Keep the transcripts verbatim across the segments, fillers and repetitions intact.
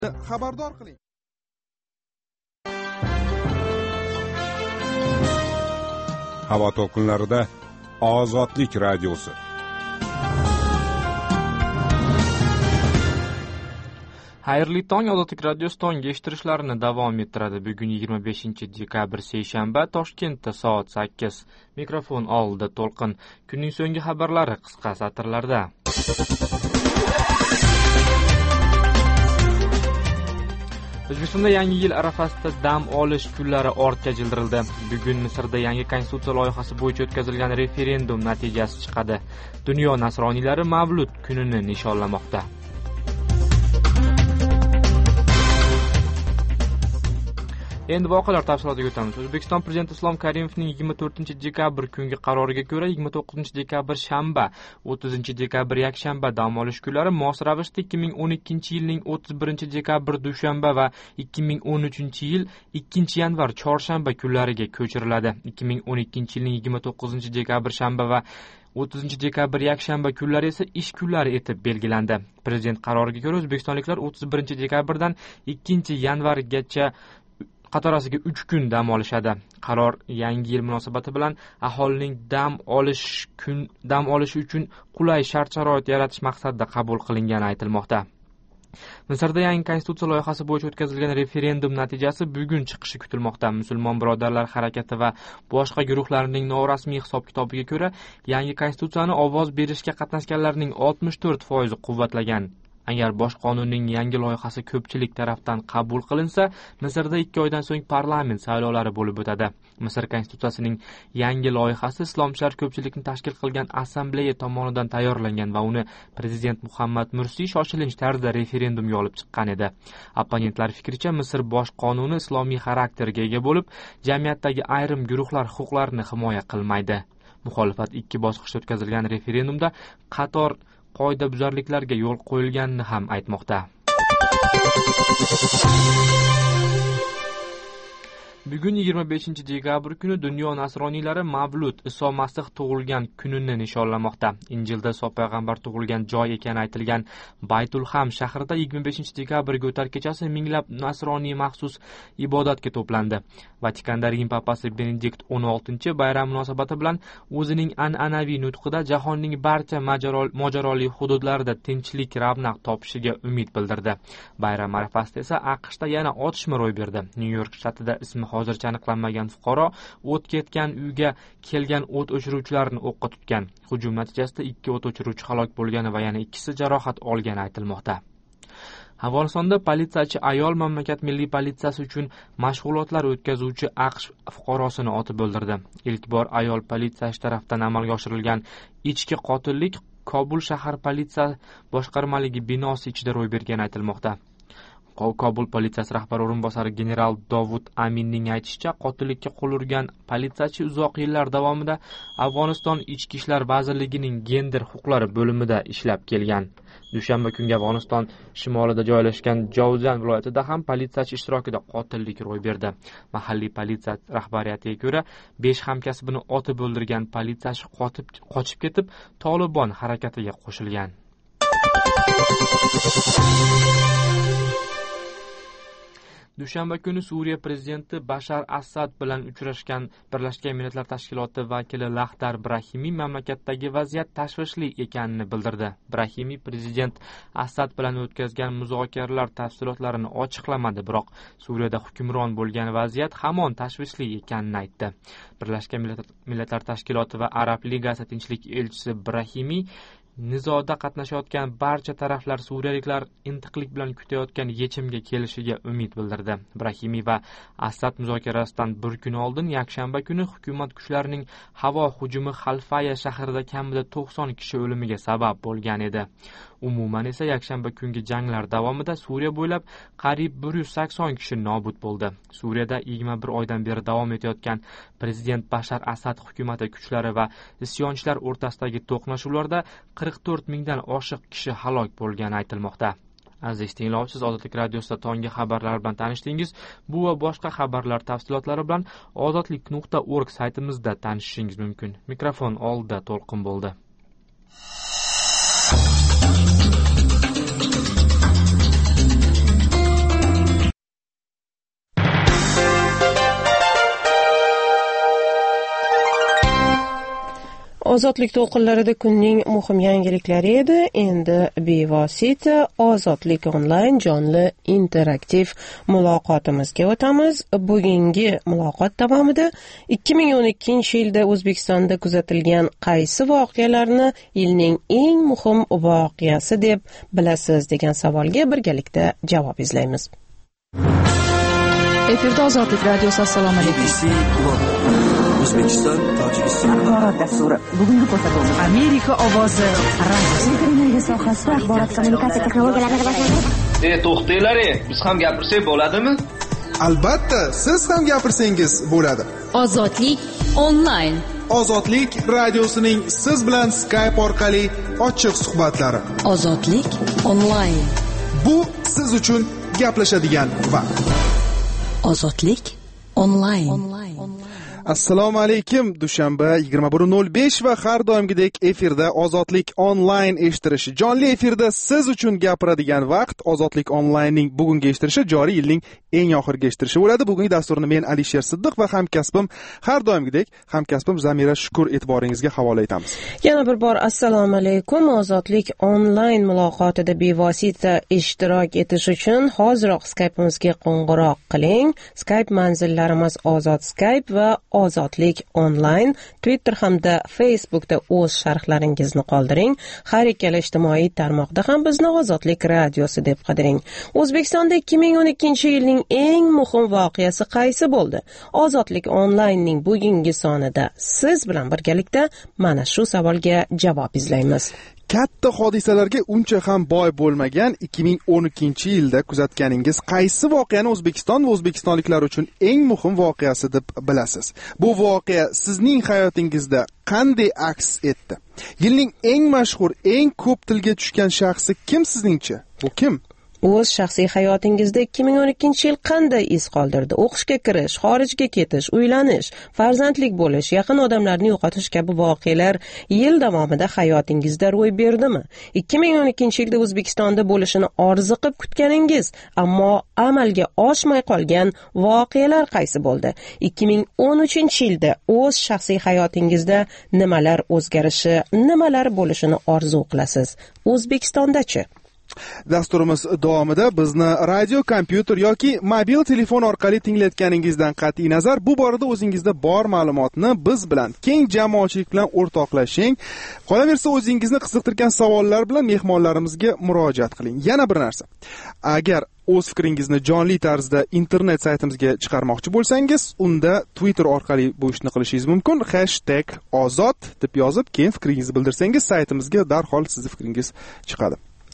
xabardor qiling. Havo to'lqinlarida Ozodlik radiosi. Xayrli tong, Ozodlik radiosi tongga eshittirishlarini davom ettiradi. Bugun yigirma beshinchi dekabr seshanba, Toshkentda soat sakkiz. Mikrofon oldida To'lqin. Kunning so'nggi xabarlari qisqa satrlarda. O'zbekistonda yangi yil arafasida dam olish kunlari ortga jildirildi. Bugun Misrda yangi konstitutsiya loyihasi bo'yicha o'tkazilgan referendum natijasi chiqadi. Dunyo nasroniylari Mavlud kunini nishonlamoqda. Endi voqealar tafsilotiga o'tamiz. O'zbekiston Prezidenti Islom Karimovning yigirma to'rtinchi dekabr kungi qaroriga ko'ra yigirma to'qqizinchi dekabr shanba, o'ttizinchi dekabr yakshanba dam olish kunlari mos ravishda ikki ming o'n ikkinchi yilning o'ttiz birinchi dekabr dushanba va ikki ming o'n uchinchi yil ikkinchi yanvar chorshanba kunlariga ko'chiriladi. ikki ming o'n ikkinchi yilning yigirma to'qqizinchi dekabr shanba va o'ttizinchi dekabr yakshanba kunlari esa ish kunlari etib belgilandi. Prezident qaroriga ko'ra O'zbekistonliklar o'ttiz birinchi dekabrdan ikkinchi yanvargacha qatorasiga uch kun dam olishadi. Qaror yangi yil munosabati bilan aholining dam olish kun dam olishi uchun qulay shart-sharoit yaratish maqsadida qabul qilingani aytilmoqda. Misrda yangi konstitutsiya loyihasi bo'yicha o'tkazilgan referendum natijasi bugun chiqishi kutilmoqda. Musulmon birodarlar harakati va boshqa guruhlarning norasmiy hisob-kitobiga ko'ra, yangi konstitutsiyani ovoz berishga qatnashganlarning oltmish to'rt foizi quvvatlagan. Agar bosh qonunning yangi loyihasi ko'pchilik tarafdan qabul qilinsa, Misrda ikki oydan so'ng parlament saylovlari bo'lib o'tadi. Misr konstitutsiyasining yangi loyihasi islomshular ko'pchilikni tashkil qilgan assambleya tomonidan tayyorlangan va uni prezident Muhammad Mursi shoshilinch tarzda referendumga olib chiqqan edi. Opponentlar fikricha, Misr bosh qonuni islomiy xarakterga ega bo'lib, jamiyatdagi ayrim guruhlar huquqlarini himoya qilmaydi. Muxolifat ikki bosqichda o'tkazilgan referendumda qator qoidabuzarliklarga yo'l qo'yilganini ham aytmoqda. Bugun yigirma beshinchi dekabr kuni dunyo nasroniylari Mavlud, Iso Masih tug'ilgan kunini nishonlamoqda. Injilda Iso payg'ambar tug'ilgan joy ekani aytilgan Baytulham shahrida yigirma beshinchi dekabrga o'tar kechasi minglab nasroniy maxsus ibodatga to'plandi. Vatikanda Rim papasi Benedikt o'n oltinchi bayram munosabati bilan o'zining an'anaviy nutqida jahonning barcha mojaroli hududlarida tinchlik ravnaq topishiga umid bildirdi. Bayram arafasida esa AQShda yana otishma ro'y berdi. Nyu-York shtatida ismi hozircha aniqlanmagan fuqaro o't ketgan uyga kelgan o't o'chiruvchilarni o'qqa tutgan. Hujum natijasida ikki o't o'chiruvchi halok bo'lgani va yana ikkisi jarohat olgani aytilmoqda. Afg'onistonda politsiyachi ayol mamlakat milliy politsiyasi uchun mashg'ulotlar o'tkazuvchi AQSh fuqarosini otib o'ldirdi. Ilk bor ayol politsiyachi tomonidan amalga oshirilgan ichki qotillik Kobul shahar politsiya boshqarmaligi binosi ichida ro'y bergani aytilmoqda. Kobul politsiyasi rahbari o'rinbosari general Dovud Aminning aytishicha, qotillikka qo'l urgan politsiyachi uzoq yillar davomida Afg'oniston Ichki ishlar vazirligining gender huquqlari bo'limida ishlab kelgan. Dushanba kungi Afg'oniston shimolida joylashgan Jovzan viloyatida ham politsiyachi ishtirokida qotillik ro'y berdi. Mahalliy politsiya rahbariyatiga ko'ra, besh hamkasbini otib o'ldirgan politsiyachi qotib qochib ketib, Tolibon harakatiga qo'shilgan. Dushanba kuni Suriya prezidenti Bashar Asad bilan uchrashgan Birlashgan Millatlar Tashkiloti vakili Lahdar Brahimiy mamlakatdagi vaziyat tashvishli ekanini bildirdi. Brahimiy prezident Asad bilan o'tkazgan muzokaralar tafsilotlarini ochiqlamadi, biroq Suriyada hukmron bo'lgan vaziyat hamon tashvishli ekanini aytdi. Birlashgan Millatlar Tashkiloti va Arab Ligasi tinchlik elchisi Brahimiy nizoda qatnashayotgan barcha taraflar suriyaliklar intiqlik bilan kutayotgan yechimga kelishiga umid bildirdi. Brahimiy va Asad muzokarasidan bir kun oldin yakshanba kuni hukumat kuchlarining havo hujumi Xalfaya shahrida kamida to'qson kishi o'limiga sabab bo'lgan edi. Umuman esa yakshanba kungi janglar davomida Suriya bo'ylab qariyb bir yuz sakson kishi nobud bo'ldi. Suriyada yigirma bir oydan beri davom etayotgan prezident Bashar Asad hukumati kuchlari va isyonchilar o'rtasidagi to'qnashuvlarda qirq to'rt mingdan oshiq kishi halok bo'lgani aytilmoqda. Aziz tinglovchi, Ozodlik radiosida tonggi xabarlar bilan tanishdingiz. Bu va boshqa xabarlar tafsilotlari bilan ozodlik nuqta org saytimizda tanishishingiz mumkin. Mikrofon oldida To'lqin bo'ldi. Ozodlik to'lqinlarida kunning muhim yangiliklari edi. Endi bevosita Ozodlik onlayn jonli interaktiv muloqotimizga o'tamiz. Bugungi muloqot davomida ikki ming o'n ikkinchi yilda O'zbekistonda kuzatilgan qaysi voqealarni yilning eng muhim voqeasi deb bilasiz degan savolga birgalikda javob izlaymiz. Efirda Ozodlik radiosi. Assalomu alaykum. O'zbekiston, Tojikiston axborot dasturi. Bugungi ko'rsatuvimiz Amerika ovozi radiosi. Energiya sohasida axborot kommunikatsiya texnologiyalarini rivojlantirish. E, to'xtanglar, biz ham gapirsak bo'ladimi? Albatta, siz ham gapirsangiz bo'ladi. Ozodlik onlayn. Ozodlik radiosining siz bilan Skype orqali ochiq suhbatlari. Ozodlik onlayn. Bu siz uchun gaplashadigan vaqt. Ozodlik onlayn. Assalomu alaykum. Dushanba yigirma bir nol besh va har doimgidek efirda Ozodlik onlayn eshittirishi. Jonli efirda siz uchun gapiradigan vaqt. Ozodlik onlaynning bugungi eshittirishi joriy yilning eng oxirgi eshittirishi bo'ladi. Bugungi dasturni men Alisher Siddiq va hamkasbim har doimgidek hamkasbim Zamira Shukur e'tiboringizga havola etamiz. Yana bir bor assalomu alaykum. Ozodlik onlayn muloqotida bevosita ishtirok etish uchun hoziroq Skype'imizga qo'ng'iroq qiling. Skype manzillarimiz Ozod Skype va Ozodlik onlayn. Twitter hamda Facebookda o'z sharhlaringizni qoldiring. Har ikkala ijtimoiy tarmoqda ham bizni Ozodlik radiosi deb qidiring. O'zbekistonda ikki ming o'n ikkinchi yilning eng muhim voqeasi qaysi bo'ldi? Ozodlik onlaynning bugungi sonida siz bilan birgalikda mana shu savolga javob izlaymiz. Katta hodisalarga uncha ham boy bo'lmagan ikki ming o'n ikkinchi yilda kuzatganingiz qaysi voqeani O'zbekiston va o'zbekistonliklar uchun eng muhim voqeasi deb bilasiz? Bu voqea sizning hayotingizda qanday aks etdi? Yilning eng mashhur, eng ko'p tilga tushgan shaxsi kim sizningcha? Bu kim? O'z shaxsiy hayotingizda ikki ming o'n ikkinchi yil qanday iz qoldirdi? O'qishga kirish, xorijga ketish, uylanish, farzandlik bo'lish, yaqin odamlarni yo'qotish kabi voqealar yil davomida hayotingizda ro'y berdimi? ikki ming o'n ikkinchi yilda O'zbekistonda bo'lishini orziqib kutganingiz, ammo amalga oshmay qolgan voqealar qaysi bo'ldi? ikki ming o'n uchinchi yilda o'z shaxsiy hayotingizda nimalar o'zgarishi, nimalar bo'lishini orzu qilasiz? O'zbekistondachi? Dasturimiz davomida bizni radio, kompyuter yoki mobil telefon orqali tinglayotganingizdan qat'iy nazar bu borada o'zingizda bor ma'lumotni biz bilan keng jamoatchilik bilan o'rtoqlashing. Qolaversa o'zingizni qiziqtirgan savollar bilan mehmonlarimizga murojaat qiling. Yana bir narsa. Agar o'z fikringizni jonli tarzda internet saytimizga chiqarmoqchi bo'lsangiz, unda Twitter orqali bu ishni qilishingiz mumkin. hashtag ozod deb yozib, keyin fikringizni bildirsangiz, saytimizga darhol sizning fikringiz chiqadi.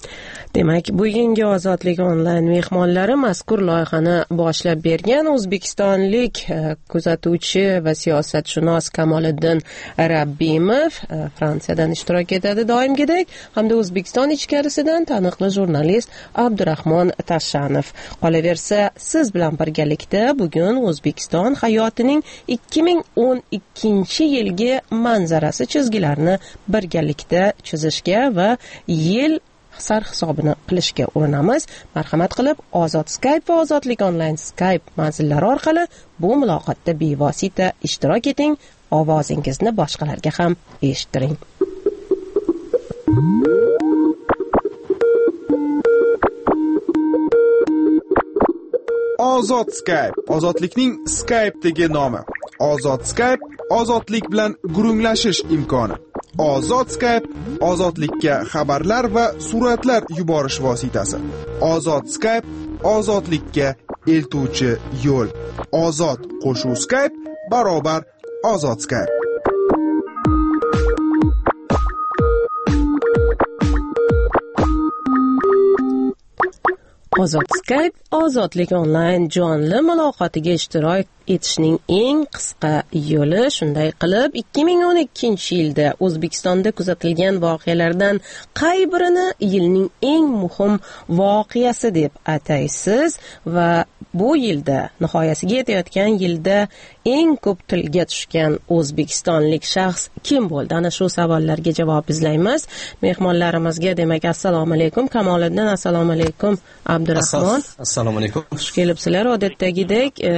Demak, bugungi Ozodlik onlayn mehmonlari mazkur loyihani boshlab bergan o'zbekistonlik kuzatuvchi va siyosatshunos Kamoliddin Rabbimov Fransiyadan ishtirok etadi doimgidek, hamda O'zbekiston ichkarisidan taniqli jurnalist Abdurahmon Tashanov. Qolaversa, siz bilan birgalikda bugun O'zbekiston hayotining ikki ming o'n ikkinchi yilgi manzarasi chizgilarini birgalikda chizishga va yil sar hisobini qilishga urinamiz. Marhamat qilib Ozod Skype va Ozodlik onlayn Skype manzillari orqali bu muloqotda bevosita ishtirok eting, ovozingizni boshqalarga ham eshittiring. Ozod Skype, ozodlikning Skype'dagi nomi. Ozod Skype, ozodlik bilan gurunglashish imkoni. Ozod Skype, ozodlikka xabarlar va suratlar yuborish vositasi. Ozod Skype, ozodlikka eltuvchi yo'l. Ozod qo'shuv Skype barobar Ozod Skype. Ozod Skype, Ozodlik onlayn jonli muloqotiga ishtirok etishning eng qisqa yo'li. Shunday qilib, ikki ming o'n ikkinchi yilda O'zbekistonda kuzatilgan voqealardan qay birini yilning eng muhim voqeasi deb ataysiz va bu yilda, nihoyasiga yetayotgan yilda eng ko'p tilga tushgan o'zbekistonlik shaxs kim bo'ldi? Ana shu savollarga javob izlaymiz. Mehmonlarimizga demak assalomu alaykum. Kamoliddin, assalomu alaykum. Abdurahmon, assalomu alaykum. Xush kelibsizlar. Odatdagidek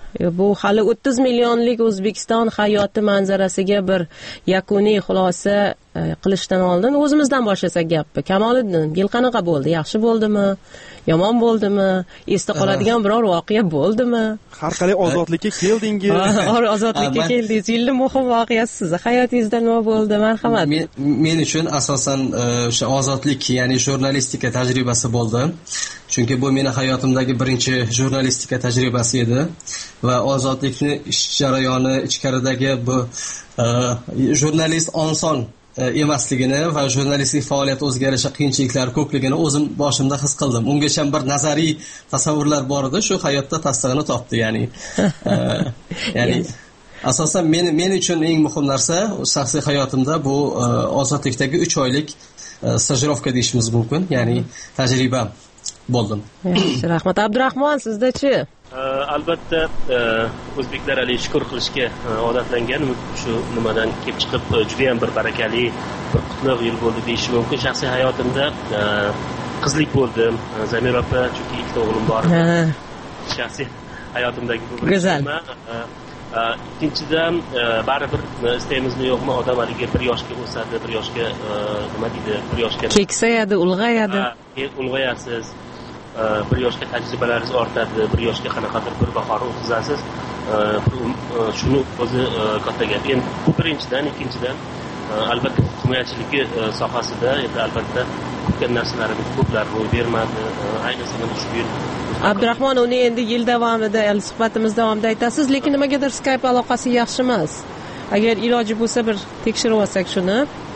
bu hali o'ttiz millionlik O'zbekiston hayoti manzarasiga bir yakuniy xulosa qilishdan oldin o'zimizdan boshlasak gapni. Kamoliddin, yil qanaqa bo'ldi? Yaxshi bo'ldimi? Yomon bo'ldimi? Esda qoladigan biror voqea bo'ldimi? Har qalay ozodlikka keldingiz. Ozodlikka keldingiz. Yilning muhim voqeasi sizni hayotingizda nima bo'ldi? Marhamat. Men uchun asosan o'sha ozodlik, ya'ni jurnalistika tajribasi bo'ldi. Chunki bu meni hayotimdagi birinchi jurnalistika tajribasi edi va ozodlikni ish jarayoni ichkaridagi bu jurnalist oson emasligini va jurnalistlik faoliyat o'zgarishi qiyinchiliklari ko'pligini o'zim boshimda his qildim. Ungacha bir nazariy tasavvurlar bor edi, shu hayotda tasdig'ini topdi, ya'ni ya'ni asosan men men uchun eng muhim narsa shaxsiy hayotimda bu ozodlikdagi uch oylik stajirovka deyishimiz mumkin, ya'ni tajriba bo'ldim. Yaxshi, rahmat. Abdurahmon, sizda-chi? Albatta o'zbeklar hali shukr qilishga odatlangan, shu nimadan kelib chiqib juda ham bir barakali, bir qutlug' yil bo'ldi deyish mumkin. Shaxsiy hayotimda qizlik bo'ldi. Zamira opa, chunki ikkita o'g'lim bor. Shaxsiy hayotimdagi bu go'zal. Ikkinchidan, baribir istaymizmi yo'qmi, odam haligi bir yoshga o'sadi, bir yoshga nima deydi, bir yoshga keksayadi, ulg'ayadi. Ulg'ayasiz. Bir yoshga tajribalaringiz ortadi, bir yoshga qanaqadir bir bahor o'tkazasiz. Shuni o'zi katta gap. Endi bu birinchidan, ikkinchidan albatta himoyachiligi sohasida endi albatta ko'pgan narsalarimiz ko'plar ro'y bermadi. Ayniqsa mana shu yil. Abdurahmon, uni endi yil davomida, suhbatimiz davomida aytasiz, lekin nimagadir Skype aloqasi yaxshi emas. Agar iloji bo'lsa bir tekshirib olsak shuni.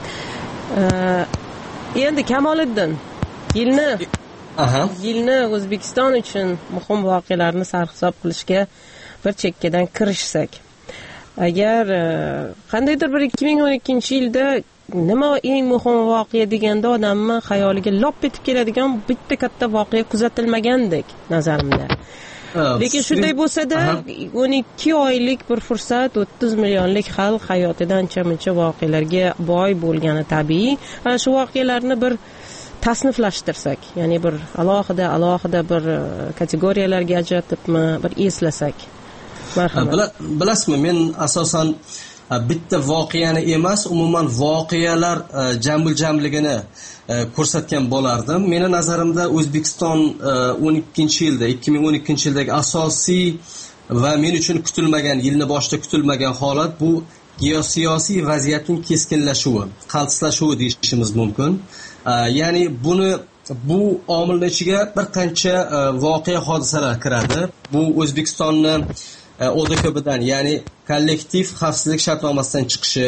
Endi Kamoliddin, yilni Aha. Yilni O'zbekiston uchun muhim voqealarni sarhisob qilishga bir chekkadan kirishsak. Agar qandaydir bir ikki ming o'n ikkinchi yilda nima eng muhim voqea deganda odamning xayoliga lop etib keladigan bitta katta voqea kuzatilmagandek nazarimda. Lekin shunday bo'lsa-da, o'n ikki oylik bir fursat o'ttiz millionlik xalq hayotidan ancha-muncha voqealarga boy bo'lgani tabiiy. Ana shu voqealarni bir tasniflashtirsak, ya'ni bir alohida alohida bir kategoriyalarga ajratibmi, bir eslasak. Marhamat. Bilasizmi, men asosan bitta voqeani emas, umuman voqealar jamul-jamligini ko'rsatgan bo'lardim. Meni nazarimda O'zbekiston o'n ikkinchi yilda, ikki ming o'n ikkinchi yildagi asosiy va men uchun kutilmagan, yilni boshida kutilmagan holat bu geosiyosiy vaziyatning keskinlashuvi, qaltislashuvi deyishimiz mumkin. Ya'ni buni bu omilning ichiga bir qancha voqea hodisalar kiradi. Bu O'zbekistonni O D K Bdan, ya'ni kollektiv xavfsizlik shartnomasidan chiqishi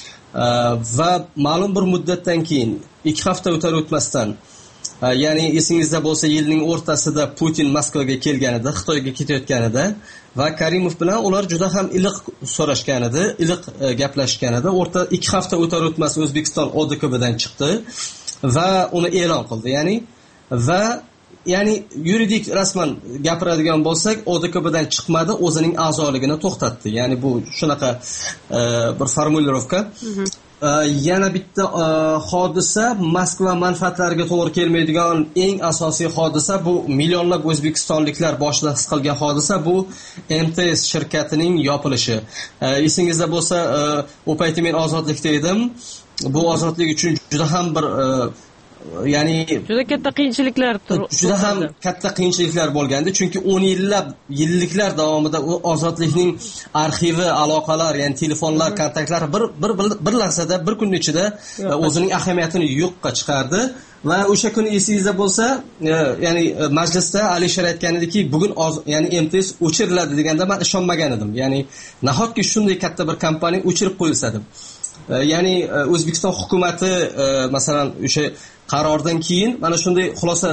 va ma'lum bir muddatdan keyin ikki hafta o'tar o'tmasdan, ya'ni esingizda bo'lsa, yilning o'rtasida Putin Moskvaga kelganida, Xitoyga ketayotganida va Karimov bilan ular juda ham iliq so'rashgan edi, iliq gaplashgan edi. O'rta ikki hafta o'tar o'tmas O'zbekiston O D K Bdan chiqdi va uni e'lon qildi. Ya'ni va ya'ni yuridik rasman gapiradigan bo'lsak, O D K Bdan chiqmadi, o'zining a'zoligini to'xtatdi. Ya'ni bu shunaqa bir formulirovka. Yana bitta hodisa, Moskva manfaatlariga to'g'ri kelmaydigan eng asosiy hodisa, bu millionlab o'zbekistonliklar boshida his qilgan hodisa, bu M T S shirkatining yopilishi. Esingizda bo'lsa, u payti men ozodlikda edim. Bu ozodlik uchun juda ham bir ya'ni juda katta qiyinchiliklar juda ham katta qiyinchiliklar bo'lgandi, chunki o'n yillab yilliklar davomida u ozodlikning arxivi, aloqalar, ya'ni telefonlar, kontaktlari bir bir bir lahzada, bir kun ichida o'zining ahamiyatini yo'qqa chiqardi va o'sha kuni esingizda bo'lsa, ya'ni majlisda Alisher aytgan ediki, bugun ya'ni M T S o'chiriladi deganda men ishonmagan edim. Ya'ni nahotki shunday katta bir kompaniya o'chirib qo'yilsa deb. Ya'ni O'zbekiston hukumatı masalan o'sha qarordan keyin mana shunday xulosa,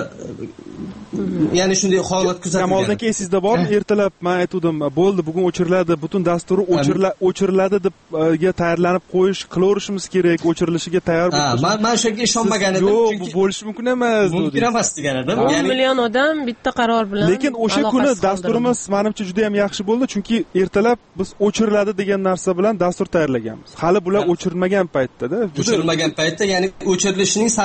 ya'ni shunday holat kuzatilgan. Kamoldan keyin sizda bor, ertalab men aytdim, bo'ldi, bugun o'chiriladi, butun dasturi o'chiriladi deb ga tayyorlanib qo'yish, qilaverishimiz kerak, o'chirilishiga tayyor bo'lib. Men men shunga ishonmagan edim, chunki bu bo'lishi mumkin emas. Mumkin emas degan edim. o'n million odam bitta qaror bilan. Lekin o'sha kuni dasturimiz menimcha juda ham yaxshi bo'ldi, chunki ertalab biz o'chiriladi degan narsa bilan dastur tayyorlaganmiz. Hali bular o'chirilmagan paytda-da, o'chirilmagan paytda, ya'ni o'chirilishining sarhisobi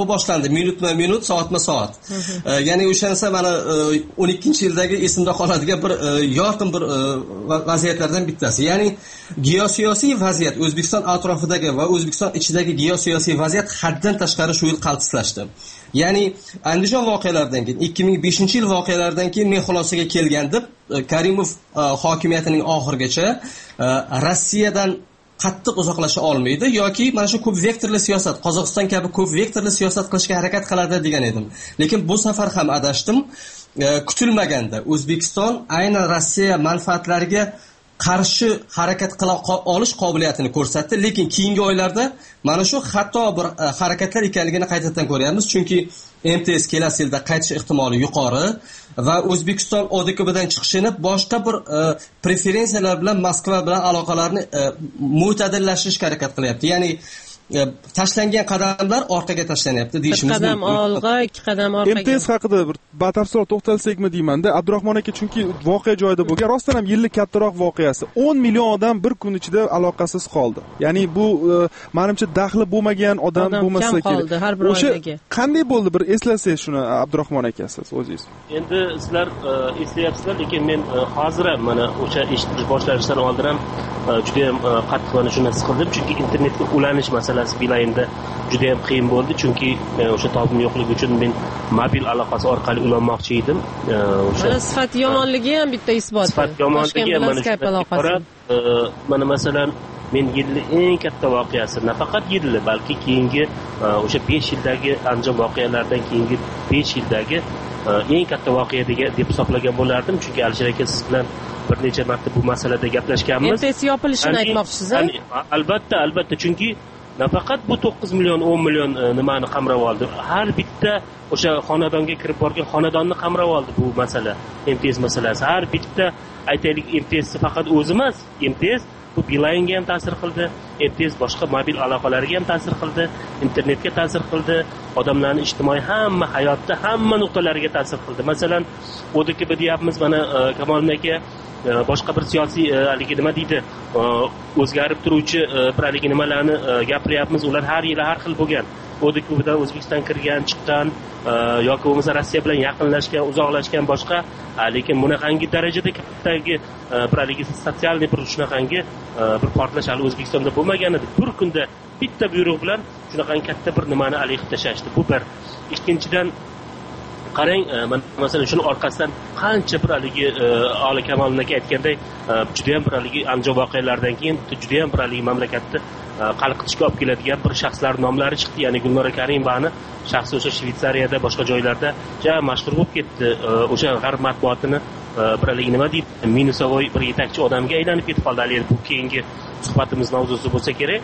boshlandi, minutma minut, soatma soat. Ya'ni o'shansa mana o'n ikkinchi yildagi esimda qoladigan bir yorqin bir vaziyatlardan bittasi. Ya'ni geosiyosiy vaziyat O'zbekiston atrofidagi va O'zbekiston ichidagi geosiyosiy vaziyat haddan tashqari shu yil qaltislashdi. Ya'ni Andijon voqealaridan keyin ikki ming beshinchi yil voqealaridan keyin men xulosaga kelgandim, Karimov hokimiyatining oxirigacha Rossiyadan qattiq uzoqlasha olmaydi yoki mana shu ko'p vektorli siyosat, Qozog'iston kabi ko'p vektorli siyosat qilishga harakat qiladi degan edim. Lekin bu safar ham adashdim. Kutilmaganda O'zbekiston aynan Rossiya manfaatlariga qarshi harakat qila olish qobiliyatini ko'rsatdi, lekin keyingi oylarda mana shu xato bir harakatlar ekanligini qaytadan ko'ryapmiz, chunki M T S kelasi yilda qaytish ehtimoli yuqori va O'zbekiston O D K Bdan chiqishini boshqa bir preferensiyalar bilan Moskva bilan aloqalarni mo'tadillashtirishga harakat qilyapti. Ya'ni tashlangan qadamlar orqaga tashlanyapti deyishimiz mumkin. Qadam olg'a, ikki qadam orqaga. M T S haqida bir batafsil to'xtalsakmi deyman-da. Abdurahmon aka, chunki voqea joyida bo'lgan, rostdan ham yillik kattaroq voqeasi. o'n million odam bir kun ichida aloqasiz qoldi. Ya'ni bu menimcha daxli bo'lmagan odam bo'lmasa kerak. Har bir oilaga. Qanday bo'ldi bir eslasangiz shuni Abdurahmon aka siz o'zingiz? Endi sizlar eslayapsizlar, lekin men hozir ham mana o'sha eshitish boshlanishidan oldin ham juda ham qattiq mana shuni his qildim, chunki internetga ulanish masalasi Beeline'da juda ham qiyin bo'ldi, chunki o'sha tobim yo'qligi uchun men mobil aloqasi orqali ulanmoqchi edim. O'sha sifat yomonligi ham bitta isbot. Sifat yomonligi ham mana Skype aloqasi. Mana masalan men yilning eng katta voqeasi, nafaqat yilli, balki keyingi o'sha besh yildagi Andijon voqealaridan keyingi besh yildagi eng katta voqea deb hisoblagan bo'lardim, chunki Alisher aka siz bilan bir necha marta bu masalada gaplashganmiz. M T S yopilishini aytmoqchisiz, a? Albatta, albatta, chunki nafaqat bu to'qqiz million, o'n million nimani qamrab oldi. Har bitta o'sha xonadonga kirib borgan xonadonni qamrab oldi bu masala, M T S masalasi. Har bitta aytaylik M T S faqat o'zi emas, M T S bu Beeline'ga ham ta'sir qildi, M T S boshqa mobil aloqalariga ham ta'sir qildi, internetga ta'sir qildi, odamlarning ijtimoiy hamma hayotda hamma nuqtalariga ta'sir qildi. Masalan, O D K B deyapmiz, mana Kamoliddin aka boshqa bir siyosiy haligi nima deydi, o'zgarib turuvchi bir haligi nimalarni gapiryapmiz, ular har yili har xil bo'lgan. O D K Bdan O'zbekiston kirgan, chiqqan yoki bo'lmasa Rossiya bilan yaqinlashgan, uzoqlashgan boshqa, lekin bunaqangi darajada kattagi bir haligi sotsialniy bir shunaqangi bir portlash hali O'zbekistonda bo'lmagan edi. Bir kunda bitta buyruq bilan shunaqangi katta bir nimani alayhi tashashdi. Bu bir. Ikkinchidan qarang, masalan shuni orqasidan qancha bir haligi Ali Kamoliddin aka aytganday juda ham bir haligi Andijon voqealaridan keyin juda ham bir haligi mamlakatni qalqitishga olib keladigan bir shaxslar nomlari chiqdi. Ya'ni Gulnora Karimovani shaxsi o'sha Shvetsariyada, boshqa joylarda juda mashhur bo'lib ketdi. O'sha g'arb matbuotini bir haligi nima deydi, minusovoy bir yetakchi odamga aylanib ketib qoldi. Hali bu keyingi suhbatimiz mavzusi bo'lsa kerak.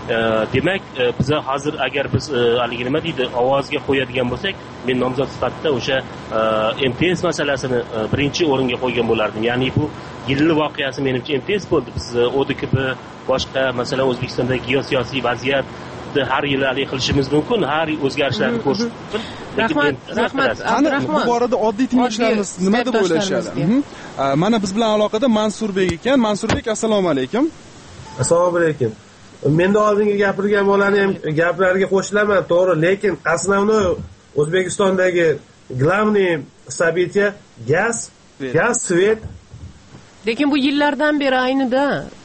Demak, biz hozir agar biz haligi nima deydi, ovozga qo'yadigan bo'lsak, men nomzod sifatida o'sha M T S masalasini birinchi o'ringa qo'ygan bo'lardim. Ya'ni bu yilli voqeasi menimcha M T S bo'ldi. Biz O D K B boshqa masalan O'zbekistondagi geosiyosiy vaziyat har yili hali qilishimiz mumkin, har o'zgarishlarni ko'rish mumkin. Rahmat, rahmat. Bu borada oddiy tinglovchilarimiz nima deb o'ylashadi? Mana biz bilan aloqada Mansurbek ekan. Mansurbek, assalomu alaykum. Assalomu alaykum. Menda oldingi gapirgan bo'lani ham gaplariga qo'shilaman, to'g'ri, lekin основной O'zbekistondagi главный событие gaz, gaz, svet. Lekin bu yillardan beri aynida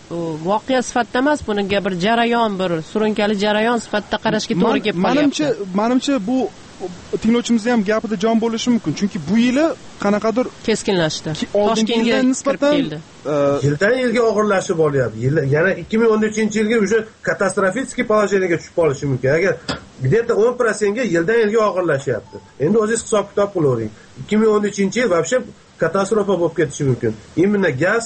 voqea sifatida emas, buniga bir jarayon, bir surunkali jarayon sifatida qarashga to'g'ri kelib qolyapti. Menimcha, menimcha bu tinglovchimizga ham gapida jon bo'lishi mumkin, chunki bu yili qanaqadir keskinlashdi. Toshkentga nisbatan yildan yilga og'irlashib boryapti. Yana ikki ming o'n uchinchi yilga уже katastrofический положениеga tushib qolishi mumkin. Agar где-то o'n prosentga yildan yilga og'irlashyapti. Endi o'zingiz hisob-kitob qilavering. ikki ming o'n uchinchi yil вообще katastrofa bo'lib ketishi mumkin. Именно gaz,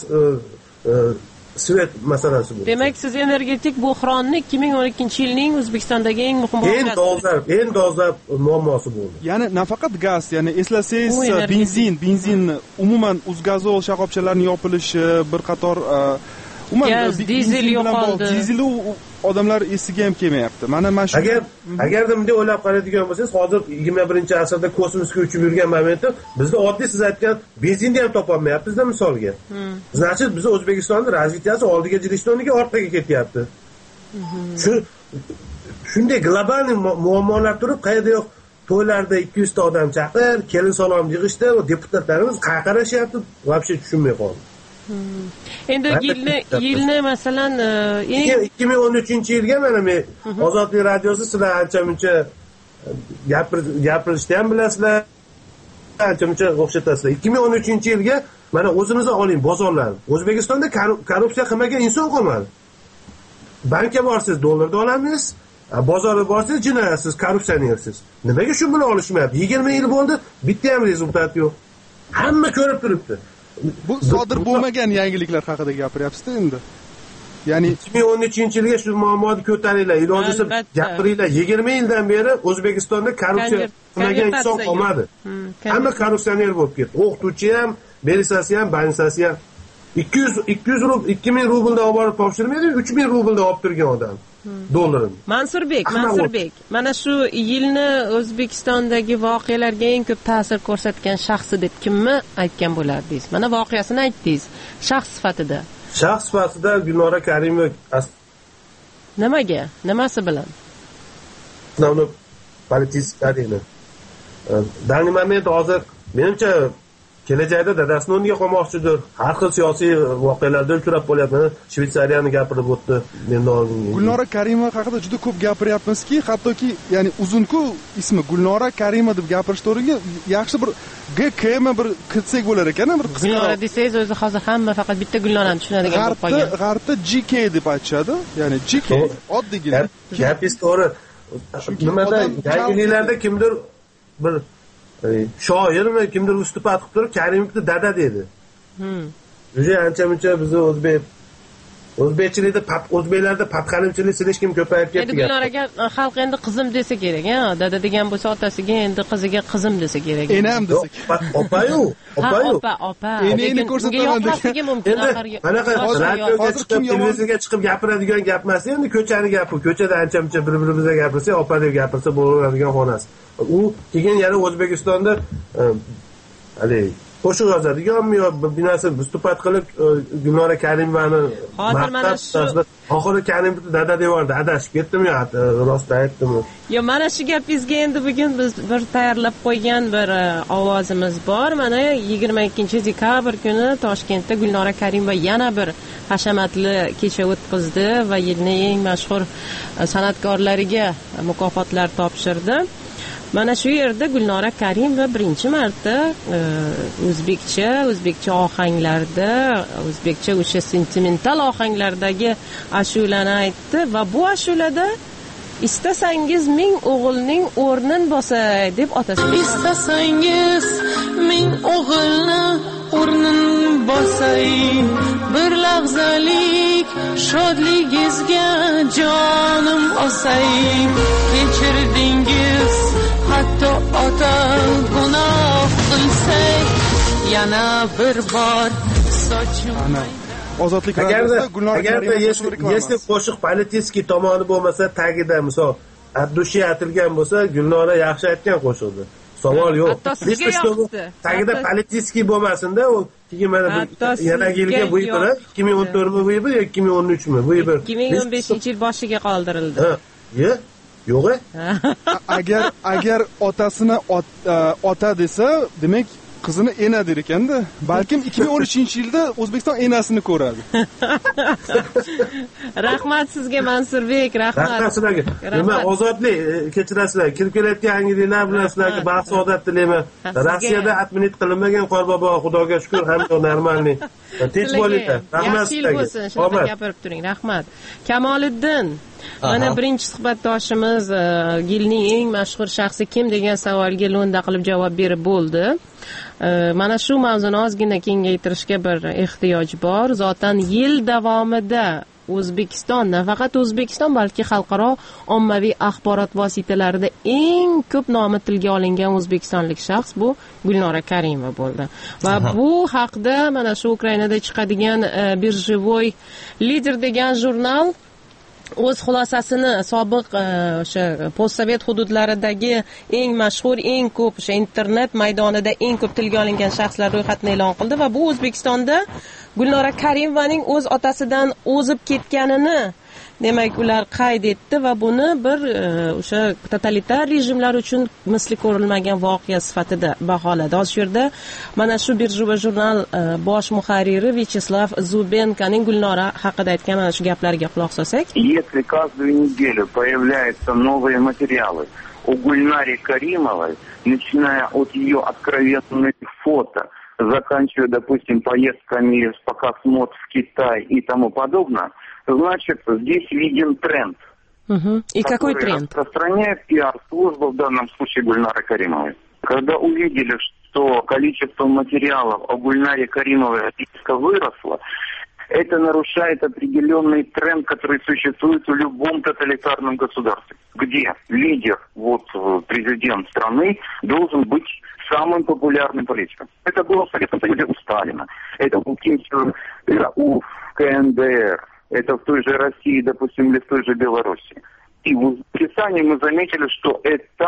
svet masalasi bu. Demak, siz energetik buhronni ikki ming o'n ikkinchi yilning O'zbekistondagi eng muhim voqeasi. Eng dolzarb, eng dolzarb muammosi bo'ldi. Ya'ni nafaqat gaz, ya'ni eslasangiz benzin, benzin umuman Uzgazol shoxobchalarining yopilishi, bir qator umuman dizel yo'qoldi. Dizel odamlar esiga ham kelmayapti. Mana mana shu agar agarda bunday o'ylab qaraydigan bo'lsangiz, hozir yigirma birinchi asrda kosmosga uchib yurgan momentda bizda oddiy siz aytgan benzinni ham topolmayapmiz-da misolga. Значит, biz O'zbekistonning razvitiyasi oldiga jirishdan o'rniga orqaga ketyapti. Shu shunday global muammolar turib qayerda yo'q to'ylarda ikki yuz ta odam chaqir, kelin salom yig'ishdi, va deputatlarimiz qayerga qarashyapti, вообще tushunmay qoldim. Endi yilni yilni masalan ikki ming o'n uchinchi yilga mana men Ozodlik radiosi sizlar ancha-muncha gapirishni ham bilasizlar, ancha-muncha o'xshatasizlar. ikki ming o'n uchinchi yilga mana o'zimizni oling bozorlarni. O'zbekistonda korrupsiya qilmagan inson qolmadi. Bankka borsiz, dollarda olamiz, bozorga borsiz, jinoyatsiz, korrupsionersiz. Nimaga shu bilan olishmayapti? yigirma yil bo'ldi, bitta ham rezultat yo'q. Hamma ko'rib turibdi. Bu sodir bo'lmagan yangiliklar haqida gapiryapsiz-da endi. Ya'ni ikki ming o'n uchinchi yilga shu muammoni ko'taringlar, ilojisi gapiringlar. yigirma yildan beri O'zbekistonda korrupsiya qilmagan inson qolmadi. Hamma korrupsioner bo'lib ketdi. O'qituvchi ham, berisasi ham, banisasi ham. ikki yuz ikki yuz rubl, ikki ming rubldan olib borib topshirmaydi, uch ming rubldan olib turgan odam. Dollarini. Mansurbek, Mansurbek, mana shu yilni O'zbekistondagi voqealarga eng ko'p ta'sir ko'rsatgan shaxsi deb kimni aytgan bo'lardingiz? Mana voqeasini aytdingiz, shaxs sifatida. Shaxs sifatida Gulnora Karimova. Nimaga? Nimasi bilan? Navni politikarini. Данный момент hozir menimcha kelajakda dadasini o'rniga qo'ymoqchidir. Har xil siyosiy voqealarda uchrab qolyapman. Shveysariyani gapirib o'tdi. Mendan oldin. Gulnora Karimova haqida juda ko'p gapiryapmizki, hattoki, ya'ni uzun-ku ismi Gulnora Karimova deb gapirish to'g'riga yaxshi bir G K M bir qilsak bo'lar ekan, bir qisqa. Gulnora desangiz, o'zi hozir hamma faqat bitta Gulnorani tushunadigan bo'lib qolgan. G'arbda G K deb aytishadi, ya'ni G K oddiygina. Gapingiz to'g'ri. Nimada yangiliklarda kimdir bir shoirmi kimdir ustupat qilib turib Karimovni dada dedi. Hmm. Juda ancha-muncha bizni o'zbek o'zbekchilikda o'zbeklarda patqanimchilik silishkim ko'payib ketdi. Endi Gulnoraga xalq endi qizim desa kerak, ha, dada degan bo'lsa otasiga endi qiziga qizim desa kerak. Enam desa kerak. Opa-yu, opa-yu. Opa, opa. Endi ko'rsataman degan. Mumkin oxirgi. Qanaqa radioga chiqib, televiziyaga chiqib gapiradigan gap emas, endi ko'chani gapi, ko'chada ancha-muncha bir-birimizga gapirsa, opa deb gapirsa bo'laveradigan xonasi. U keyin yana O'zbekistonda hali qo'shiq yozadiganmi yo binasi vыступать qilib Gulnora Karimovani maqtab, oxiri Karimovni dada devordi. Adashib ketdimi yo rost aytdimi? Yo, mana shu gapingizga endi bugun biz bir tayyorlab qo'ygan bir ovozimiz bor. Mana yigirma ikkinchi dekabr kuni Toshkentda Gulnora Karimova yana bir hashamatli kecha o'tkazdi va yilning eng mashhur san'atkorlariga mukofotlar topshirdi. Mana shu yerda Gulnora Karimova birinchi marta o'zbekcha, o'zbekcha ohanglarda, o'zbekcha o'sha sentimental ohanglardagi ashulani aytdi va bu ashulada istasangiz ming o'g'ilning o'rnin bosay deb otasiga istasangiz ming o'g'ilni o'rnin bosay, bir lahzalik shodligingizga jonim osay, kechirdingiz hatto ota gunoh qilsak, yana bir bor sochimay. Ozodlik radiosida Gulnora Karimova если qo'shiq politiskiy tomoni bo'lmasa, tagida misol addushi atilgan bo'lsa, Gulnora yaxshi aytgan qo'shiqdi. Savol yo'q. Tagida politiskiy bo'lmasin-da, u keyin mana yana yilga bu yil ikki ming o'n to'rtmi bu yil yo ikki ming o'n uchmi bu yil ikki ming o'n beshinchi yil boshiga qoldirildi. Ha, yo'q. Agar agar otasini ota desa, demak qizini ena der ekanda. Balkim ikki ming o'n uchinchi yilda O'zbekiston enasini ko'radi. Rahmat sizga Mansurbek, rahmat. Rahmat sizlarga. Nima ozodlik, kechirasizlar. Kirib kelayotgan yangiliklar bilan sizlarga baxt saodat tilayman. Rossiyada adminit qilinmagan Qorbobo, Xudoga shukr, hamma normalniy. Tinch bo'linglar. Rahmat sizlarga. Shunaqa gapirib turing. Rahmat. Kamoliddin, mana birinchi suhbatdoshimiz yilning eng mashhur shaxsi kim degan savolga lo'nda qilib javob berib bo'ldi. Mana shu mavzuni ozgina kengaytirishga bir ehtiyoj bor. Zotan yil davomida O'zbekiston, nafaqat O'zbekiston, balki xalqaro ommaviy axborot vositalarida eng ko'p nomi tilga olingan o'zbekistonlik shaxs bu Gulnora Karimova bo'ldi. Va bu haqda mana shu Ukrainada chiqadigan Birjevoy Lider degan jurnal o'z xulosasini sobiq o'sha postsovet hududlaridagi eng mashhur, eng ko'p o'sha internet maydonida eng ko'p tilga olingan shaxslar ro'yxatini e'lon qildi va bu O'zbekistonda Gulnora Karimovaning o'z otasidan o'zib ketganini demak ular qayd etdi va buni bir o'sha totalitar rejimlar uchun misli ko'rilmagan voqea sifatida baholadi. Hozir shu yerda mana shu Birjuva jurnal bosh muharriri Vyacheslav Zubenkoning Gulnora haqida aytgan mana shu gaplariga quloq solsak. Если каждую неделю появляются новые материалы о Гульнаре Каримовой, начиная от ее откровенных фото, заканчивая, допустим, поездками в показ мод в Китай и тому подобное, значит, здесь виден тренд. Угу. И какой тренд? Распространяет пиар-служба, в данном случае Гульнары Каримовой. Когда увидели, что количество материалов о Гульнаре Каримовой резко выросло, это нарушает определенный тренд, который существует в любом тоталитарном государстве, где лидер, вот президент страны, должен быть самым популярным политиком. Это было в Советском Союзе у Сталина, это у Ким Чен Ира у КНДР, это в той же России, допустим, или в той же Беларуси. И в Узбекистане мы заметили, что это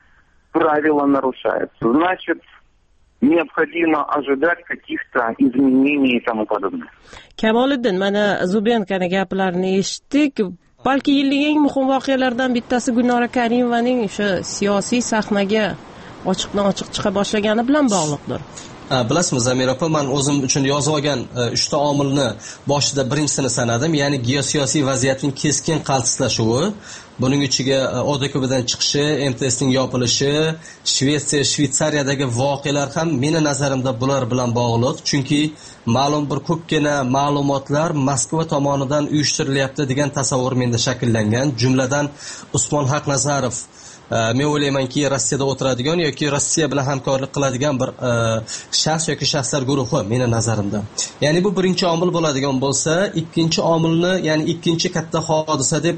правило нарушается. Значит, необходимо ожидать каких-то изменений и тому подобное. Kamoliddin, mana Zubenkoning gaplarini eshitdik. Balki yilning eng muhim voqealardan bittasi Gulnora Karimovaning o'sha siyosiy sahnaga ochiqdan ochiq chiqa boshlagani bilan bog'liqdir. Bilasizmi Zamira opa, men o'zim uchun yozib olgan uchta omilni boshida birinchisini sanadim, ya'ni geosiyosiy vaziyatning keskin qaltislashuvi. Buning ichiga O D K Bdan chiqishi, M T S'ning yopilishi, Shvetsiya, Shvetsariyadagi voqealar ham meni nazarimda bular bilan bog'liq, chunki ma'lum bir ko'pgina ma'lumotlar Moskva tomonidan uyushtirilyapti degan tasavvur menda shakllangan. Jumladan Usmon Haqnazarov men o'ylaymanki Rossiyada o'tiradigan yoki Rossiya bilan hamkorlik qiladigan bir shaxs yoki shaxslar guruhi meni nazarimda. Ya'ni bu birinchi omil bo'ladigan bo'lsa, ikkinchi omilni, ya'ni ikkinchi katta hodisa deb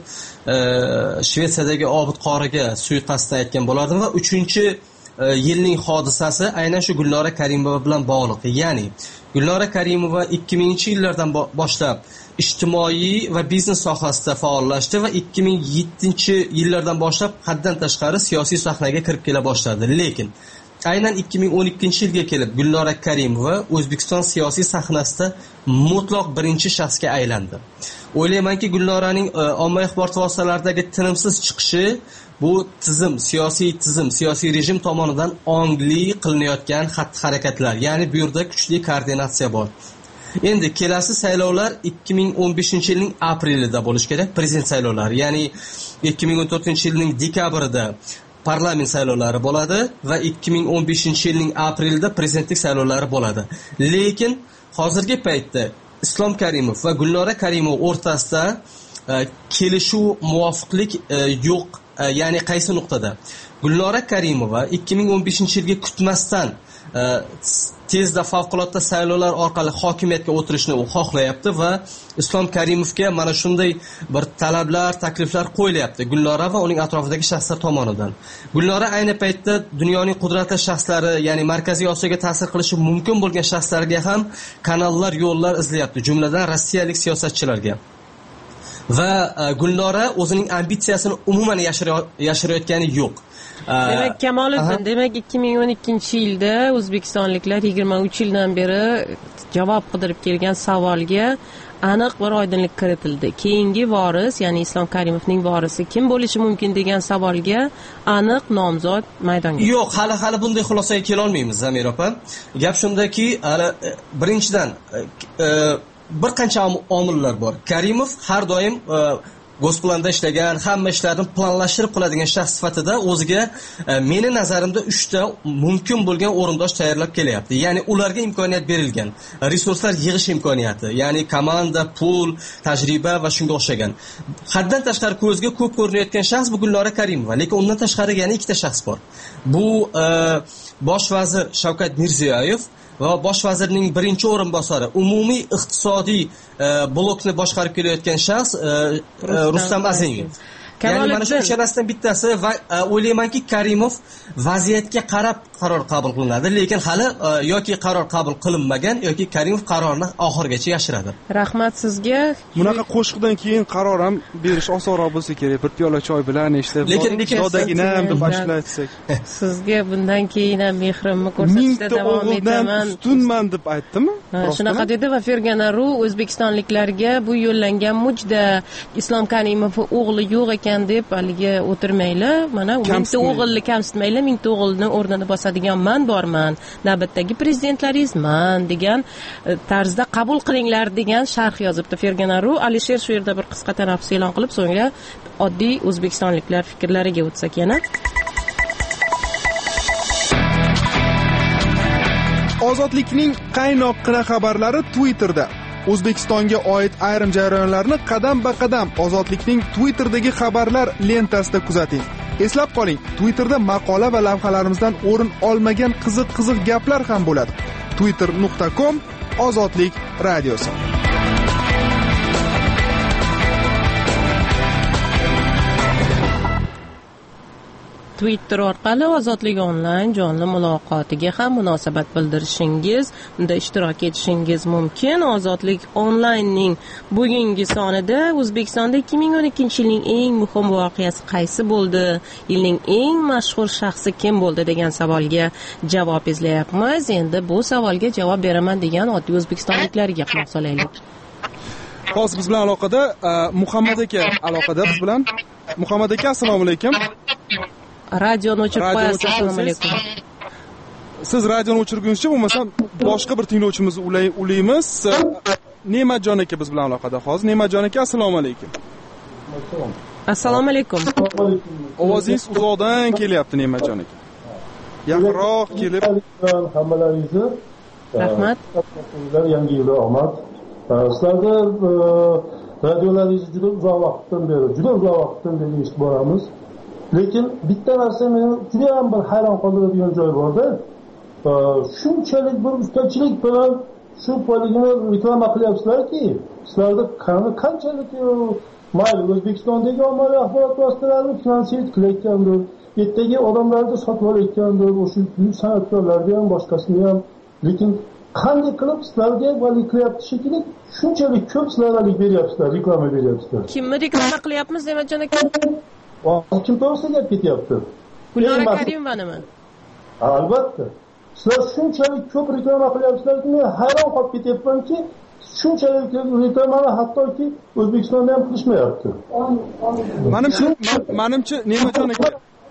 Shvetsiyadagi Obid qoriga suiqasd aytgan bo'lardim va uchinchi yilning hodisasi aynan shu Gulnora Karimova bilan bog'liq. Ya'ni Gulnora Karimova ikki mingchi yillardan boshlab ijtimoiy va biznes sohasida faollashdi va ikki ming yettinchi yillardan boshlab haddan tashqari siyosiy sahnaga kirib kela boshladi. Lekin aynan ikki ming o'n ikkinchi yilga kelib Gulnora Karimova O'zbekiston siyosiy sahnasida mutlaq birinchi shaxsga aylandi. O'ylaymanki Gulnoraning ommaviy axborot vositalaridagi tinimsiz chiqishi bu tizim, siyosiy tizim, siyosiy rejim tomonidan ongli qilinayotgan xatti-harakatlar, ya'ni bu yerda kuchli koordinatsiya bor. Endi kelasi saylovlar ikki ming o'n beshinchi yilning aprelida bo'lishi kerak, prezident saylovlari, ya'ni ikki ming o'n to'rtinchi yilning dekabrida parlament saylovlari bo'ladi va ikki ming o'n beshinchi yilning aprelida prezidentlik saylovlari bo'ladi. Lekin hozirgi paytda Islom Karimov va Gulnora Karimova o'rtasida kelishuv, muvofiqlik yo'q. Ya'ni qaysi nuqtada? Gulnora Karimova ikki ming o'n beshinchi yilga kutmasdan tezda favqulodda saylovlar orqali hokimiyatga o'tirishni u xohlayapti va Islom Karimovga mana shunday bir talablar, takliflar qo'yilyapti Gulnora va uning atrofidagi shaxslar tomonidan. Gulnora ayni paytda dunyoning qudratli shaxslari, ya'ni Markaziy Osiyoga ta'sir qilishi mumkin bo'lgan shaxslarga ham kanallar, yo'llar izlayapti, jumladan rossiyalik siyosatchilarga. Va Gulnora o'zining ambitsiyasini umuman yashirayotgani yo'q. Demak, Kamoliddin, demak ikki ming o'n ikkinchi yilda o'zbekistonliklar yigirma uch yildan beri javob qidirib kelgan savolga aniq bir oydinlik kiritildi. Keyingi voris, ya'ni Islom Karimovning vorisi kim bo'lishi mumkin degan savolga aniq nomzod maydonga. Yo'q, hali hali bunday xulosaga kela olmaymiz, Zamira opa. Gap shundaki, birinchidan bir qancha omillar bor. Karimov har doim Gosplanda ishlagan, hamma ishlarni planlashtirib qiladigan shaxs sifatida o'ziga meni nazarimda uchta mumkin bo'lgan o'rindosh tayyorlab kelyapti. Ya'ni ularga imkoniyat berilgan. Resurslar yig'ish imkoniyati, ya'ni komanda, pul, tajriba va shunga o'xshagan. Haddan tashqari ko'zga ko'p ko'rinayotgan shaxs bu Gulnora Karimova, lekin undan tashqari yana ikkita shaxs bor. Bu bosh vazir Shavkat Mirziyoyev va bosh vazirning birinchi o'rinbosari, umumiy iqtisodiy blokni boshqarib kelayotgan shaxs Rustam Azimov. Ya'ni mana shu uchalasidan bittasi va o'ylaymanki Karimov vaziyatga qarab qaror qabul qilinadi, lekin hali yoki qaror qabul qilinmagan yoki Karimov qarorni oxirigacha yashiradi. Rahmat sizga. Bunaqa qo'shiqdan keyin qaror ham berish osonroq bo'lsa kerak, bir piyola choy bilan eshitib, lekin lekin dodaginam deb ashulasak. Sizga bundan keyin ham mehrimni ko'rsatishda davom etaman. Ustunman deb aytdimi? Shunaqa dedi va Ferganaru o'zbekistonliklarga bu yo'llangan mujda Islom Karimov o'g'li yo'q ekan deb haligi o'tirmaylar. Mana mingta o'g'ilni kamsitmaylar, mingta o'g'ilni o'rnini bosadiganman borman. Navbatdagi prezidentlaringizman degan tarzda qabul qilinglar degan sharh yozibdi Ferganaru. Alisher shu yerda bir qisqa tanaffus e'lon qilib, so'ngra oddiy o'zbekistonliklar fikrlariga o'tsak yana. Ozodlikning qaynoqqina xabarlari Twitterda. O'zbekistonga oid ayrim jarayonlarni qadam-ba-qadam Ozodlikning Twitter'dagi xabarlar lentasida kuzating. Eslab qoling, Twitterda maqola va lavhalarimizdan o'rin olmagan qiziq-qiziq gaplar ham bo'ladi. twitter nuqta com Ozodlik radiosi. Twitter orqali Ozodlik onlayn jonli muloqotiga ham munosabat bildirishingiz, unda ishtirok etishingiz mumkin. Ozodlik onlaynning bugungi sonida O'zbekistonda ikki ming o'n ikkinchi yilning eng muhim voqeasi qaysi bo'ldi, yilning eng mashhur shaxsi kim bo'ldi degan savolga javob izlayapmiz. Endi bu savolga javob beraman degan oddiy o'zbekistonliklarga quloq solaylik. Hozir biz bilan aloqada Muhammad aka aloqada biz bilan. Muhammad aka, assalomu alaykum. Radioni o'chirib qo'yasiz. Assalomu alaykum. Siz radioni o'chirguncha bo'lmasam boshqa bir tinglovchimizni ulaymiz. Ne'matjon aka biz bilan aloqada hozir. Ne'matjon aka, assalomu alaykum. Assalomu alaykum. Ovozingiz uzoqdan kelyapti Ne'matjon aka. Yaqinroq kelib hammalaringizni rahmat. Yangi yilda omad. Sizlarda radiolaringizni juda uzoq vaqtdan beri, juda uzoq vaqtdan beri eshitib boramiz. Lekin bitta narsa meni juda ham bir hayron qoldiradigan joy borda. Shunchalik bir ustachilik bilan shu poligini reklama qilyapsizlarki, sizlarda qanchalik mayli O'zbekistondagi ommaviy axborot vositalarini finansiya qilayotgandir, ertaga odamlarni sotib olayotgandir, o'sha san'atkorlarni ham boshqasini ham. Lekin qanday qilib sizlarga vali qilyapti shekilli, shunchalik ko'p sizlarga beryapsizlar, reklama beryapsizlar. Kimni reklama qilyapmiz Ne'matjon aka? Kim to'g'risida gap ketyapti? Gulnora Karimovani. Albatta. Sizlar shunchalik ko'p reklama qilyapsizlarki, men hayron qolib ketyapmanki, shunchalik reklamani hattoki O'zbekistonda ham qilishmayapti. Menimcha, menimcha Ne'matjon aka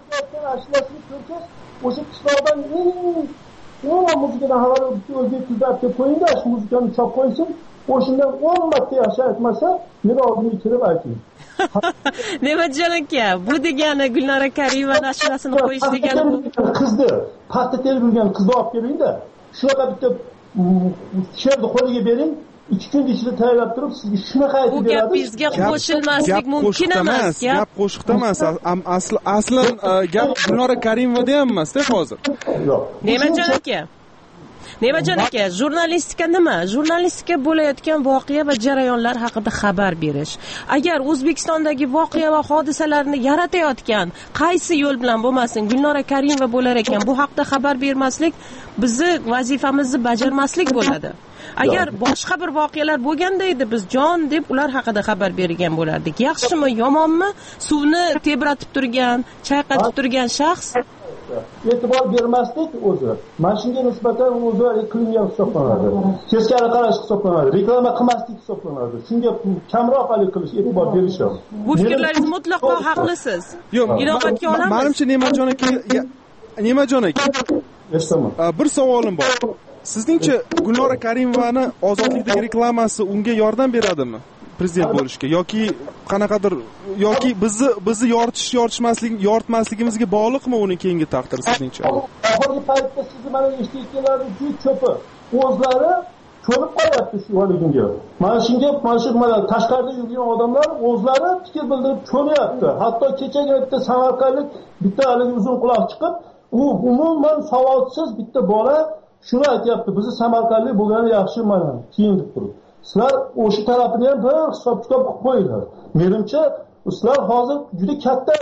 o'sha qishloqdan eng muzikadan xabar o'zbek tilida deb qo'yingda, shu muzikani chop qo'ysin. O'shandan o'n marta yaxshi aytmasa, meni oldimga kirib ayting. Ne'matjon aka, bu degani Gulnora Karimovani ashulasini qo'yish degani bu. Qizni, paxta terib yurgan qizni olib keling-da, shunaqa bitta she'rni qo'liga bering, ikki kun ichida tayyorlab turib, sizga shunaqa aytib beradi. Bu gap bizga qo'shilmaslik mumkin emas. Gap qo'shiqda emas. Asl aslan gap Gulnora Karimovada ham emas-da hozir. Yo'q. Ne'matjon aka, Ne'matjon aka, jurnalistika nima? Jurnalistika bo'layotgan voqea va jarayonlar haqida xabar berish. Agar O'zbekistondagi voqea va hodisalarni yaratayotgan qaysi yo'l bilan bo'lmasin Gulnora Karimova bo'lar ekan, bu haqida xabar bermaslik bizni vazifamizni bajarmaslik bo'ladi. Agar boshqa bir voqealar bo'lganda edi, biz jon deb ular haqida xabar bergan bo'lardik. Yaxshimi, yomonmi? Suvni tebratib turgan, chayqatib turgan shaxs e'tibor bermaslik o'zi mana shunga nisbatan o'zi qilingan hisoblanadi. Teskari qarash hisoblanadi. Reklama qilmaslik hisoblanadi. Shunga kamroq hali qilish, e'tibor berish. Bu fikrlaringiz mutlaqo haqlisiz. Yo'q, inobatga olamiz. Menimcha Ne'matjon aka, Ne'matjon aka. Eshitaman. Bir savolim bor. Sizningcha Gulnora Karimovani ozodlikdagi reklamasi unga yordam beradimi? Prezident bo'lishga yoki qanaqadir yoki bizni bizni yoritish yoritmaslik yoritmasligimizga bog'liqmi uning keyingi taqdiri sizningcha? Oxirgi paytda sizni mana eshitayotganlarning juda ko'pi o'zlari ko'rib qolyapti shu holiga. Mana shunga mana shu mana tashqarida yurgan odamlar o'zlari fikr bildirib ko'ryapti. Hatto kechagi bitta samarqandlik bitta haligi uzun quloq chiqib, u umuman savodsiz bitta bola shuni aytyapti. Bizni samarqandlik bo'lgani yaxshi mana keyin deb turib. Sizlar o'sha tarafini ham bir hisob-kitob qilib qo'yinglar. Menimcha sizlar hozir juda katta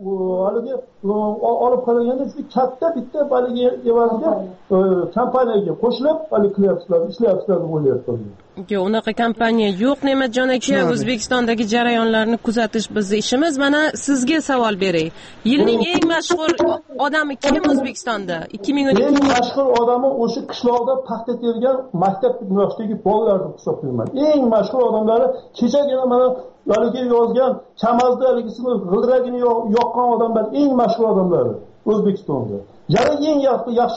haligi olib qaraganda juda katta bitta haligi evaziga kompaniyaga qo'shilib haligi qilyapsizlar, ishlayapsizlar deb o'ylayapman. Yo'q, unaqa kompaniya yo'q, Ne'matjon aka. O'zbekistondagi jarayonlarni kuzatish bizning ishimiz. Mana sizga savol beray. Yilning eng mashhur odami kim O'zbekistonda? ikki ming o'n ikki eng mashhur odami o'sha qishloqda paxta tergan maktab yoshidagi bolalar deb hisoblayman. Eng mashhur odamlari kechagina mana haligi yozgan Kamazda haligisini g'ildiragini yoqqan odamlar eng mashhur odamlari O'zbekistonda. Yana eng yaxshi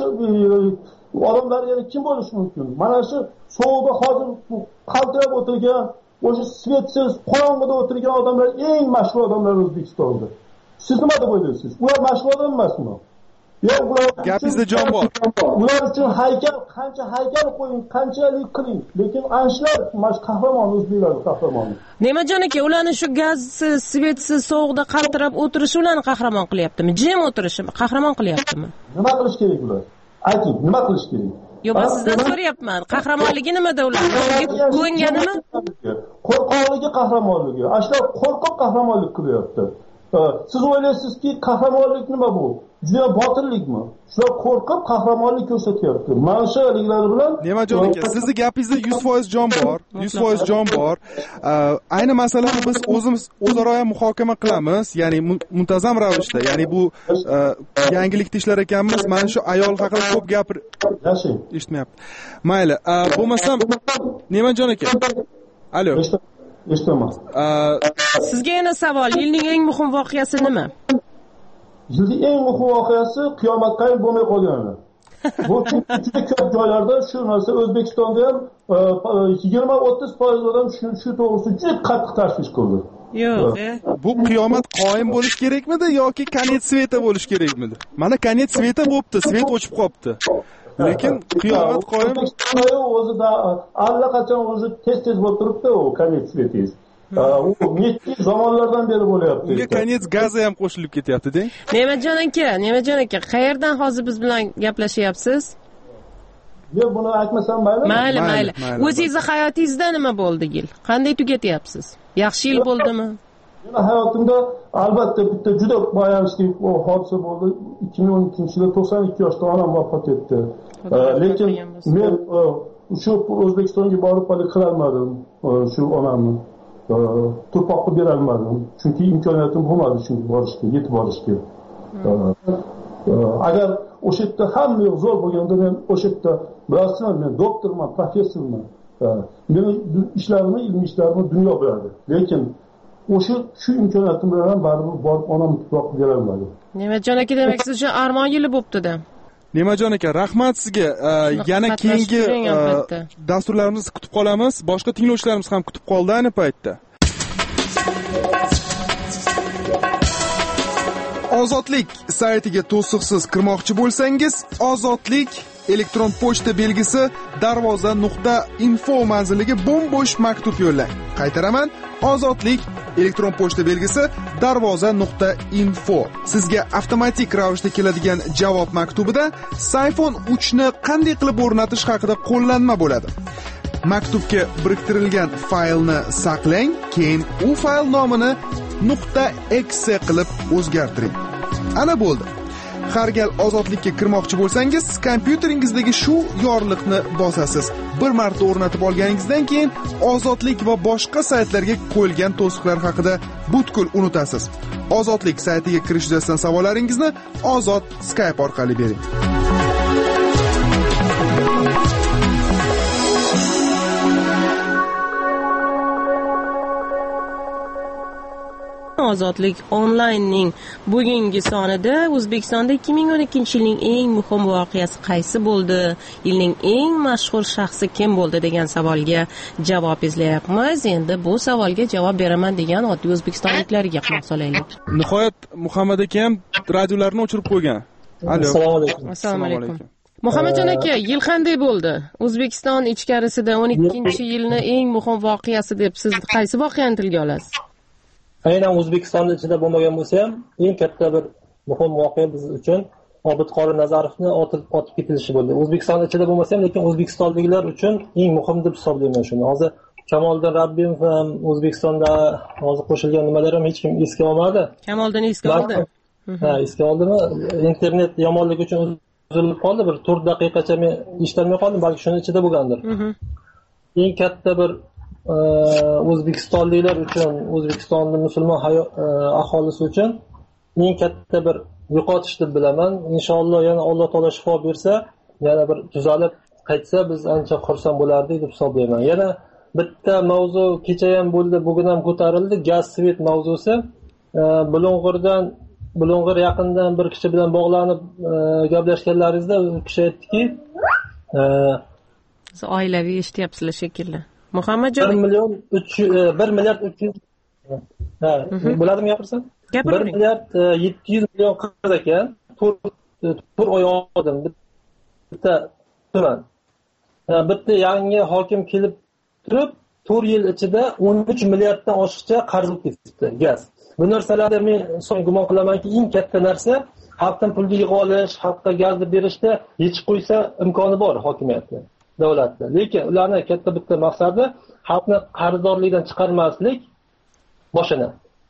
odamlar yana kim bo'lishi mumkin? Mana shu sovuqda hozir qaltirab o'tirgan, o'sha svetsiz, qorong'ida o'tirgan odamlar eng mashhur odamlar O'zbekistonda. Siz nima deb o'ylaysiz? Ular mashhur odam emasmi? Yo'q, ular gapingizda jon bor. Ular uchun haykal, qancha haykal qo'ying, qanchalik qiling, lekin anshlar mash qahramon o'zbeklar qahramoni. Ne'matjon aka, ularni shu gazsiz, svetsiz, sovuqda qaltirab o'tirishi ularni qahramon qilyaptimi? Jim o'tirishi qahramon qilyaptimi? Nima qilish kerak ular? Ayting, nima qilish kerak? Yo'q, men sizdan so'rayapman. Qahramonligi nimada ular? Ko'nganimi? Qo'rqoqligi qahramonligi. Ashlar qo'rqib qahramonlik qilyapti. Siz o'ylaysizki, qahramonlik nima bu? Juda botirlikmi? Shular qo'rqib qahramonlik ko'rsatyapti. Mana shu haliklar bilan Ne'matjon aka, sizning gapingizda yuz foiz jon bor, yuz foiz jon bor. Ayni masalani biz o'zimiz o'zaro ham muhokama qilamiz, ya'ni muntazam ravishda. Ya'ni bu yangilikda ishlar ekanmiz. Mana shu ayol haqida ko'p gapir. Yashing. Eshitmayapti. Mayli, bo'lmasam Ne'matjon aka. Alo. Eshitaman. Sizga yana savol, yilning eng muhim voqeasi nima? Yilning eng muhim voqeasi qiyomat qayd bo'lmay qolgani. Bu juda ko'p joylarda shu narsa O'zbekistonda ham yigirma o'ttiz foiz odam shu shu to'g'risida juda qattiq tashvish qildi. Yo'q, bu qiyomat qoyim bo'lish kerakmidi yoki konets sveta bo'lish kerakmidi? Mana konets sveta bo'libdi, svet o'chib qolibdi. Lekin qiyomat qoyim o'zida allaqachon o'zi tez-tez bo'lib turibdi u konets svetingiz. U necha zamonlardan beri bo'lyapti. Unga konets gazi ham qo'shilib ketyapti-da. Ne'matjon aka, Ne'matjon aka, qayerdan hozir biz bilan gaplashyapsiz? Yo'q, buni aytmasam maylimi? Mayli, mayli. O'zingizning hayotingizda nima bo'ldi yil? Qanday tugatyapsiz? Yaxshi yil bo'ldimi? Meni hayotimda albatta bitta juda ayanchli hodisa bo'ldi. ikki ming o'n ikkinchi yilda to'qson ikki yoshda onam vafot etdi. Lekin men shu O'zbekistonga borib hali qilolmadim shu onamni. Turpoq qilib berolmadim. Chunki imkoniyatim bo'lmadi chunki borishga, yetib borishga. Agar o'sha yerda hamma yo'q zo'r bo'lganda men o'sha yerda bilasizmi, men doktorman, professorman. Meni ishlarimni, ilmiy ishlarimni dunyo biladi. Lekin o'sha shu imkoniyatim bilan baribir borib onamni turpoq qilib berolmadim. Ne'matjon aka, demak siz uchun armon yili bo'pti-da. Ne'matjon aka, rahmat sizga. Yana keyingi dasturlarimizni kutib qolamiz. Boshqa tinglovchilarimiz ham kutib qoldi ayni paytda. Ozodlik saytiga to'siqsiz kirmoqchi bo'lsangiz, Ozodlik elektron pochta belgisi darvoza nuqta info manziliga bo'm-bo'sh maktub yo'llang. Qaytaraman, Ozodlik elektron pochta belgisi darvoza nuqta info. Sizga avtomatik ravishda keladigan javob maktubida iPhone uch ni qanday qilib o'rnatish haqida qo'llanma bo'ladi. Maktubga biriktirilgan faylni saqlang, keyin u fayl nomini .exe qilib o'zgartiring. Ana bo'ldi. Har gal Ozodlikka kirmoqchi bo'lsangiz, kompyuteringizdagi shu yorliqni bosasiz. Bir marta o'rnatib olganingizdan keyin Ozodlik va boshqa saytlarga qo'yilgan to'siqlar haqida butkul unutasiz. Ozodlik saytiga kirish yuzasidan savollaringizni Ozod Skype orqali bering. Ozodlik onlaynning bugungi sonida O'zbekistonda ikki ming o'n ikkinchi yilning eng muhim voqeasi qaysi bo'ldi? Yilning eng mashhur shaxsi kim bo'ldi degan savolga javob izlayapmiz. Endi bu savolga javob beraman degan oddiy o'zbekistonliklarga quloq solaylik. Nihoyat Muhammad aka ham radiolarni o'chirib qo'ygan. Alo. Assalomu alaykum. Assalomu alaykum. Muhammadjon aka, yil qanday bo'ldi? O'zbekiston ichkarisida o'n ikkinchi yilni eng muhim voqeasi deb siz qaysi voqeani tilga olasiz? Aynan O'zbekiston ichida bo'lmagan bo'lsa ham, eng katta bir muhim voqea biz uchun Obidqori Nazarovni otib otib ketilishi bo'ldi. O'zbekiston ichida bo'lmasa ham, lekin o'zbekistonliklar uchun eng muhim deb hisoblayman shuni. Hozir Kamoliddin Rabbimov ham O'zbekistonda hozir qo'shilgan nimalar ham hech kim esga olmadi. Kamoliddin esga oldi. Ha, esga oldimi? Internet yomonligi uchun uzilib qoldi, bir to'rt daqiqacha men eshitolmay qoldim, balki shuning ichida bo'lgandir. Eng katta bir o'zbekistonliklar uchun, O'zbekistonning musulmon aholisi uchun eng katta bir yo'qotish deb bilaman. Inshaalloh yana Alloh taolo shifo bersa, yana bir tuzalib qaytsa biz ancha xursand bo'lardik deb hisoblayman. Yana bitta mavzu kecha ham bo'ldi, bugun ham ko'tarildi, gaz svet mavzusi. Bulung'urdan Bulung'ur yaqindan bir kishi bilan bog'lanib gaplashganlaringizda u kishi aytdiki, siz oilaviy eshityapsizlar shekilli. Muhammadjon bir million uch bir milliard uch yuz ha, bo'ladimi gapirsam? bir milliard yetti yuz million qirq ekan. to'rt oy oldim bitta tuman. Bitta yangi hokim kelib turib, to'rt yil ichida o'n uch milliarddan oshiqcha qarz ketibdi gaz. Bu narsalarda men so'ng gumon qilamanki, eng katta narsa xalqdan pulni yig'ib olish, xalqqa gazni berishda yechib qo'ysa imkoni bor hokimiyatda, davlatda. Lekin ularning katta bitta maqsadi xalqni qarzdorlikdan chiqarmaslik boshini.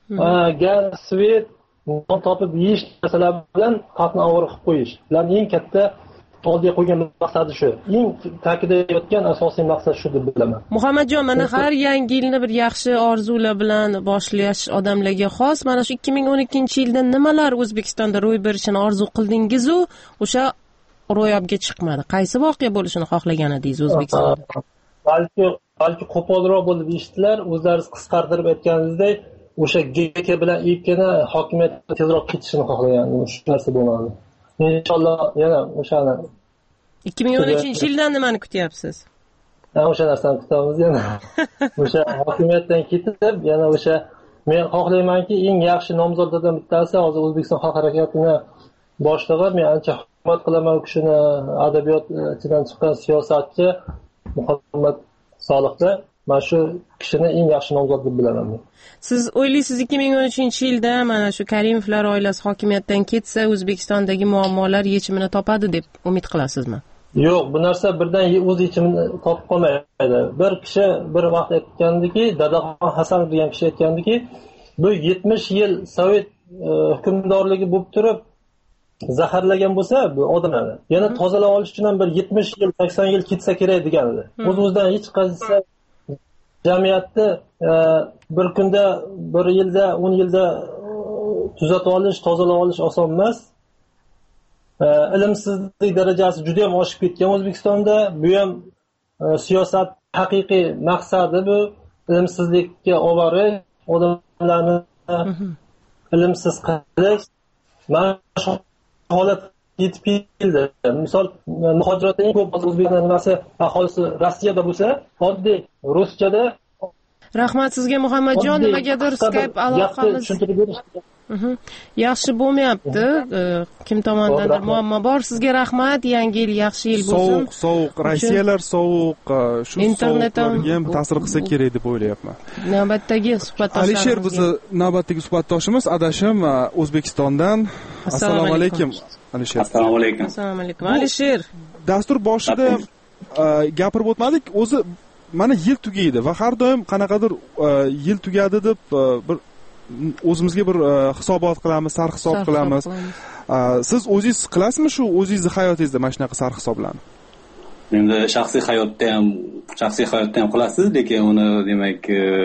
Gaz, svet, non topib yeyish masalar bilan xalqni ovora qilib qo'yish. Ularning eng katta oldiga qo'ygan maqsadi shu. Eng ta'kidlayotgan asosiy maqsad shu deb bilaman. Muhammadjon, mana har yangi yilni bir yaxshi orzular bilan boshlash odamlarga xos. Mana shu ikki ming o'n ikkinchi yilda nimalar O'zbekistonda ro'y berishini orzu qildingiz-u, o'sha ro'yobga chiqmadi. Qaysi voqea bo'lishini xohlagan edingiz O'zbekistonda? Balki balki qo'polroq bo'lib eshitdilar, o'zlaringiz qisqartirib aytganingizdek, o'sha G K bilan I P Kni hokimiyatga tezroq ketishini xohlagandim. Shu narsa bo'lmadi. Inshaalloh yana o'shani ikki ming o'n uchinchi yildan nimani kutyapsiz? Ha, o'sha narsani kutamiz yana. O'sha hokimiyatdan ketib, yana o'sha men xohlaymanki, eng yaxshi nomzodlardan bittasi hozir O'zbekiston xalq harakatini boshlig'i, men ancha hurmat qilaman u kishini, adabiyot ichidan chiqqan siyosatchi Muhammad Solihni. Men shu kishini eng yaxshi nomzod deb bilaman. Siz o'ylaysiz ikki ming o'n uchinchi yilda mana shu Karimovlar oilasi hokimiyatdan ketsa, O'zbekistondagi muammolar yechimini topadi deb umid qilasizmi? Yo'q, bu narsa birdan o'z yechimini topib qolmaydi. Bir kishi bir vaqt aytgandiki, Dadaxon Hasanov degan kishi aytgandiki, bu yetmish yil Sovet hukmdorligi bo'lib turib zaharlagan bo'lsa, bu odamlarni yana tozalab olish uchun ham bir yetmish yil, sakson yil ketsa kerak degan edi. O'z-o'zidan hech qaysi jamiyatni bir kunda, bir yilda, o'n yilda tuzatib olish, tozalab olish oson emas. Ilmsizlik darajasi juda ham oshib ketgan O'zbekistonda. Bu ham siyosat haqiqiy maqsadi bu ilmsizlikka olib borish, odamlarni ilmsiz qilish. Mana shu holat yetib keldi. Misol, muhojirotda eng ko'p O'zbekiston nimasi aholisi Rossiyada bo'lsa, oddiy ruschada. Rahmat sizga Muhammadjon, nimagadir Skype aloqamiz yaxshi bo'lmayapti. Kim tomonidandir muammo bor. Sizga rahmat. Yangi yil yaxshi yil bo'lsin. Sovuq, sovuq, Rossiyalar sovuq, shu internetlarga ham ta'sir qilsa kerak deb o'ylayapman. Navbatdagi suhbatdoshimiz Alisher bizni navbatdagi suhbatdoshimiz adashim O'zbekistondan. Assalomu alaykum Alisher. Assalomu alaykum. Assalomu alaykum Alisher. Dastur boshida gapirib o'tmadik, o'zi mana yil tugaydi va har doim qanaqadir yil tugadi deb bir o'zimizga bir hisobot qilamiz, sarhisob qilamiz. Siz o'zingiz qilasizmi shu o'zingizning hayotingizda mana shunaqa sarhisoblarni? Endi shaxsiy hayotda ham, shaxsiy hayotda ham qilasiz, lekin uni demak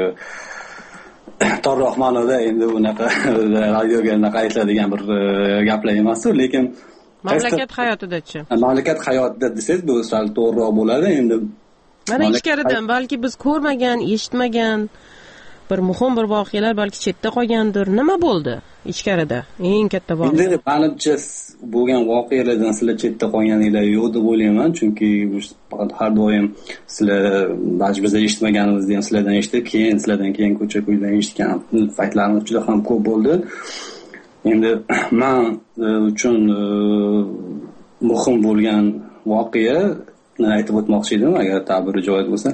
torroq ma'noda endi unaqa radioga unaqa aytiladigan bir gaplar emas-ku, lekin mamlakat hayotida-chi? Mamlakat hayotida desangiz bu sal to'g'riroq bo'ladi. Endi mana ichkaridan balki biz ko'rmagan, eshitmagan bir muhim bir voqealar balki chetda qolgandir. Nima bo'ldi ichkarida? Eng katta voqea. Endi menimcha bo'lgan voqealardan sizlar chetda qolganinglar yo'q deb o'ylayman, chunki faqat har doim sizlar ba'zi eshitmaganimizni ham sizlardan eshitib, keyin sizlardan keyin ko'cha-ko'ydan eshitgan paytlarimiz juda ham ko'p bo'ldi. Endi men uchun muhim bo'lgan voqea aytib o'tmoqchi edim, agar ta'biri joiz bo'lsa.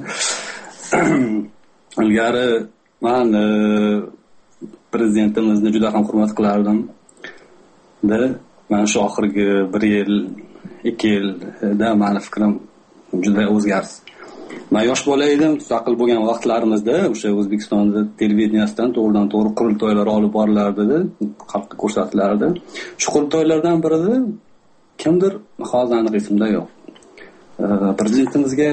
Ilgari men prezidentimizni juda ham hurmat qilardim. Da men shu oxirgi bir yil, ikki yilda meni fikrim juda o'zgardi. Men yosh bola edim, mustaqil bo'lgan vaqtlarimizda o'sha O'zbekistonda televideniyasidan to'g'ridan to'g'ri qurultoylar olib borilardi, xalqqa ko'rsatilardi. Shu qurultoylardan birida kimdir hozir aniq esimda yo'q. Prezidentimizga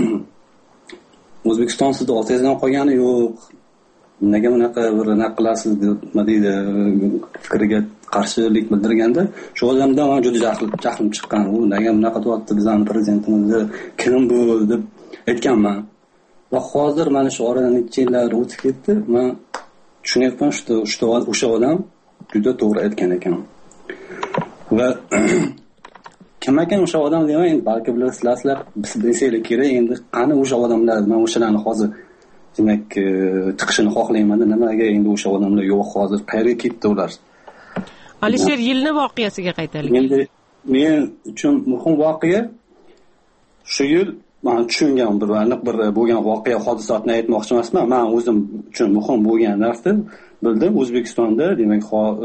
O'zbekiston sizning otangizdan qolgani yo'q. Nega bunaqa bir nima qilasiz nima deydi fikriga qarshilik bildirganda, shu odamdan men juda jahlim jahlim chiqqan. U nega bunaqa qilyapti bizning prezidentimizni, kim bu deb aytganman. Va hozir mana shu oradan necha yillar o'tib ketdi, men tushunyapman, shu o'sha odam juda to'g'ri aytgan ekan. Va kim ekan o'sha odam demayman, balki bilasizlar, biz bilsanglar kerak. Endi qani o'sha odamlar, men o'shalarni hozir demak chiqishini xohlayman. Nimaga endi o'sha odamlar yo'q hozir, qayerga ketdi ular? Alisher, yilni voqeasiga qaytaylik. Endi men uchun muhim voqea shu yil men tushungan bir aniq bir bo'lgan voqea hodisotni aytmoqchi emasman. Men o'zim uchun muhim bo'lgan narsa bildim. O'zbekistonda demak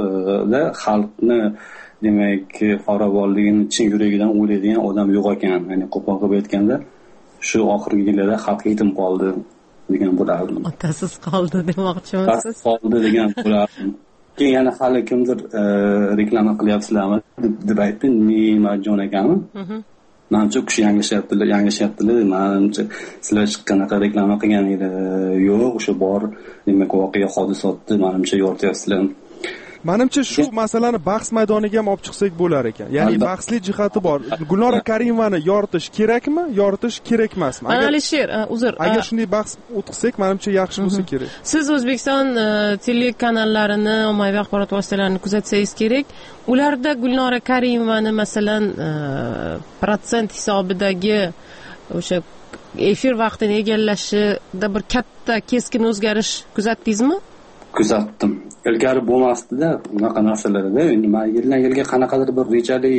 xalqni demak farovonligini chin yuragidan o'ylaydigan odam yo'q ekan. Ya'ni qo'pol qilib aytganda shu oxirgi yillarda xalq yetim qoldi degan bo'lardim. Otasiz qoldi demoqchimisiz? Qoldi degan bo'lardim. Keyin yana hali kimdir reklama qilyapsizlarmi deb aytdi, Nima ekanmi? Menimcha kishi yanglishyaptilar, yanglishyaptilar. Menimcha sizlar qanaqa reklama qilganinglar yo'q, o'sha bor demak voqea hodisotni menimcha yorityapsizlar. Menimcha shu masalani bahs maydoniga ham olib chiqsak bo'lar ekan. Ya'ni bahsli jihati bor. Gulnora Karimovani yoritish kerakmi, yoritish kerak emasmi? Alisher, uzr. Agar shunday bahs o'tqizsak, menimcha yaxshi bo'lsa kerak. Siz O'zbekiston telekanallarini, ommaviy axborot vositalarini kuzatsangiz kerak. Ularda Gulnora Karimovani masalan protsent hisobidagi o'sha efir vaqtini egallashida bir katta keskin o'zgarish kuzatdingizmi? Kuzatdim. Ilgari bo'lmasdi-da bunaqa narsalarda. Endi men yildan yilga qanaqadir bir rejali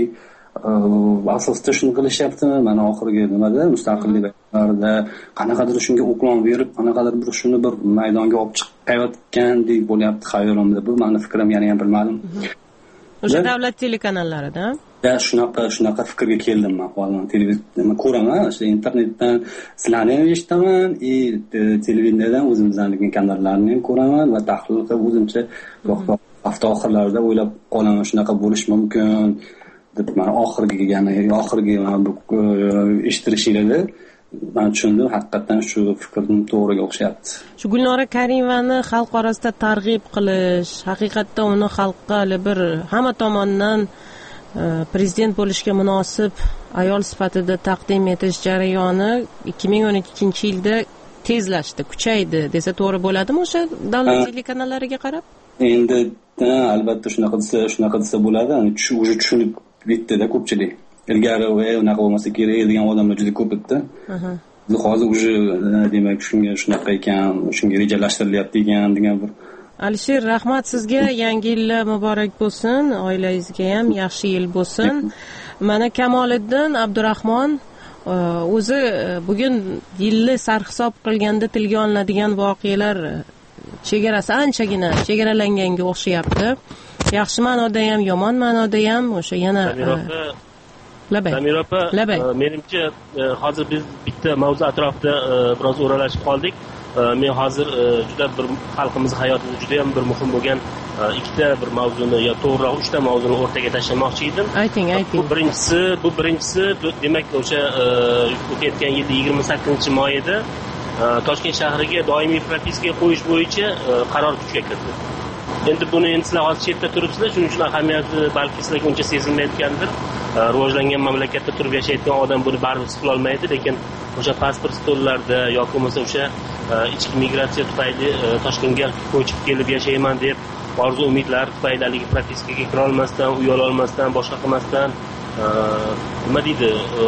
asosda shuni qilishyaptimi? Mana oxirgi nimada mustaqilliklarda qanaqadir shunga o'qlon berib, qanaqadir bir shuni bir maydonga olib chiqayotgandek bo'lyapti xayolimda. Bu meni fikrim, yana ham bilmadim. O'sha davlat telekanallarida Ya shunaqa shunaqa fikrga keldim men. Hozir televizordan ko'raman, o'sha internetdan sizlarni ham eshitaman, и televiziyadan o'zimizning kanallarni ham ko'raman va tahlil qilib o'zimcha hafta oxirlarida o'ylab qolaman, shunaqa bo'lish mumkin deb. Men oxirgi yana oxirgi eshittirishinglarda men tushundim, haqiqatan shu fikrning to'g'riga o'xshayapti. Shu Gulnora Karimovani xalq orasida targ'ib qilish, haqiqatda uni xalqqa bir hamma tomonidan prezident bo'lishga munosib ayol sifatida taqdim etish jarayoni ikki ming o'n ikkinchi yilda tezlashdi, kuchaydi desa to'g'ri bo'ladimi o'sha davlat telekanallariga qarab? Endi albatta shunaqa desa, shunaqa desa bo'ladi. Уже tushunib bitdi-da ko'pchilik. Ilgari voy unaqa bo'lmasa kerak degan odamlar juda ko'p edi. Biz hozir уже demak shunga shunaqa ekan, shunga rejalashtirilyapti ekan degan bir. Alisher, rahmat sizga. Yangi yil muborak bo'lsin, oilangizga ham yaxshi yil bo'lsin. Mana Kamoliddin Abdurahmon o'zi bugun yilni sarhisob qilganda tilga olinadigan voqealar chegarasi anchagina chegaralanganga o'xshayapti. Yaxshi ma'noda ham, yomon ma'noda ham o'sha yana Samira opa, menimcha hozir biz bitta mavzu atrofida biroz o'ralashib qoldik. Men hozir juda bir xalqimiz hayotida juda ham bir muhim bo'lgan ikkita bir mavzuni, yo to'g'riroq uchta mavzuni o'rtaga tashlamoqchi edim. Ayting, ayting. Bu birinchisi, bu birinchisi demak o'sha o'tgan yilda yigirma sakkizinchi mayida Toshkent shahriga doimiy propiskaga qo'yish bo'yicha qaror kuchga kirdi. Endi buni endi sizlar hozir chetda turibsizlar, shuning uchun ahamiyati balki sizlarga uncha sezilmayotgandir. Rivojlangan mamlakatda turib yashayotgan odam buni baribir his qila olmaydi, lekin o'sha pasport stollarida yoki bo'lmasa o'sha ichki migratsiya tufayli Toshkentga ko'chib kelib yashayman deb orzu umidlar tufayli haligi propiskaga kira olmasdan, uy ola olmasdan, boshqa qilmasdan nima deydi,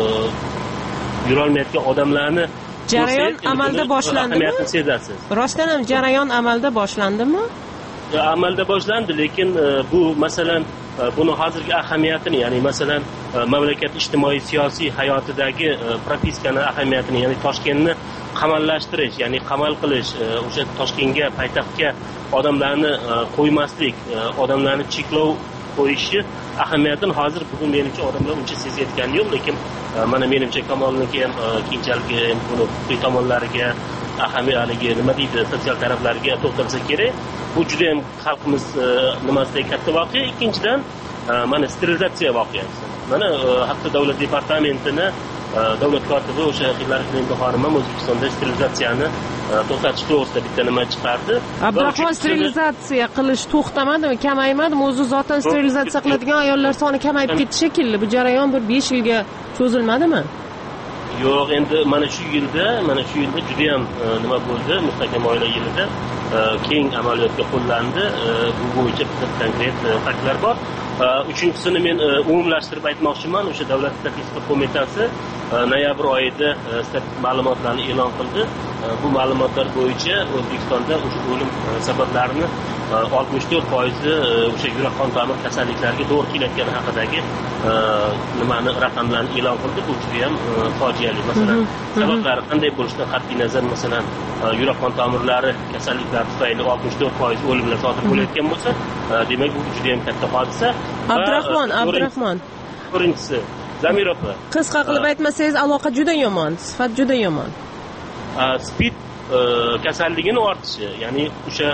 yura olmayotgan odamlarni jarayon amalda boshlandimi? Rostdan ham jarayon amalda boshlandimi? Amalda boshlandi, lekin bu masalan buni hozirgi ahamiyatini, ya'ni masalan mamlakat ijtimoiy siyosiy hayotidagi propiskani ahamiyatini, ya'ni Toshkentni qamallashtirish, ya'ni qamal qilish, o'sha Toshkentga, poytaxtga odamlarni qo'ymaslik, odamlarni cheklov qo'yishi ahamiyatini hozir bugun menimcha odamlar uncha sezayotgani yo'q, lekin mana menimcha Kamolniki ham keyinchalik buni huquqiy tomonlariga, ahamiyaligi nima deydi, sotsial taraflarga to'xtalsa kerak. Bu juda ham xalqimiz nimasidagi katta voqea. Ikkinchidan mana sterilizatsiya voqeasi. Mana hatto davlat departamentini davlat kotibi o'sha Hillari Clinton xonim ham O'zbekistonda sterilizatsiyani to'xtatish to'g'risida bitta nima chiqardi. Abdurahmon, sterilizatsiya qilish to'xtamadimi, kamaymadimi? O'zi zotan sterilizatsiya qiladigan ayollar soni kamayib ketdi shekilli. Bu jarayon bir besh yilga cho'zilmadimi? Yo'q, endi mana shu yilda, mana shu yilda juda ham nima bo'ldi? Mustahkam oila yilida keng amaliyotga qo'llandi. Bu bo'yicha bizda konkret faktlar bor. Uchinchisini men umumlashtirib aytmoqchiman. O'sha Davlat statistika qo'mitasi noyabr oyida ma'lumotlarni e'lon qildi. Bu ma'lumotlar bo'yicha O'zbekistonda o'sha o'lim sabablarini oltmish to'rt foiz o'sha yurak qon tomir kasalliklariga to'g'ri kelayotgani haqidagi nimani raqamlarni e'lon qildi. Bu juda ham fojiali. Masalan, sabablari qanday bo'lishidan qat'iy nazar, masalan, yurak qon tomirlari kasalliklari tufayli oltmish to'rt foiz o'limlar sodir bo'layotgan bo'lsa, demak bu juda ham katta hodisa. Abdurahmon, Abdurahmon. Birinchisi, Zamir opa. Qisqa qilib aytmasangiz, aloqa juda yomon, sifat juda yomon. Spid kasalligini ortishi, ya'ni o'sha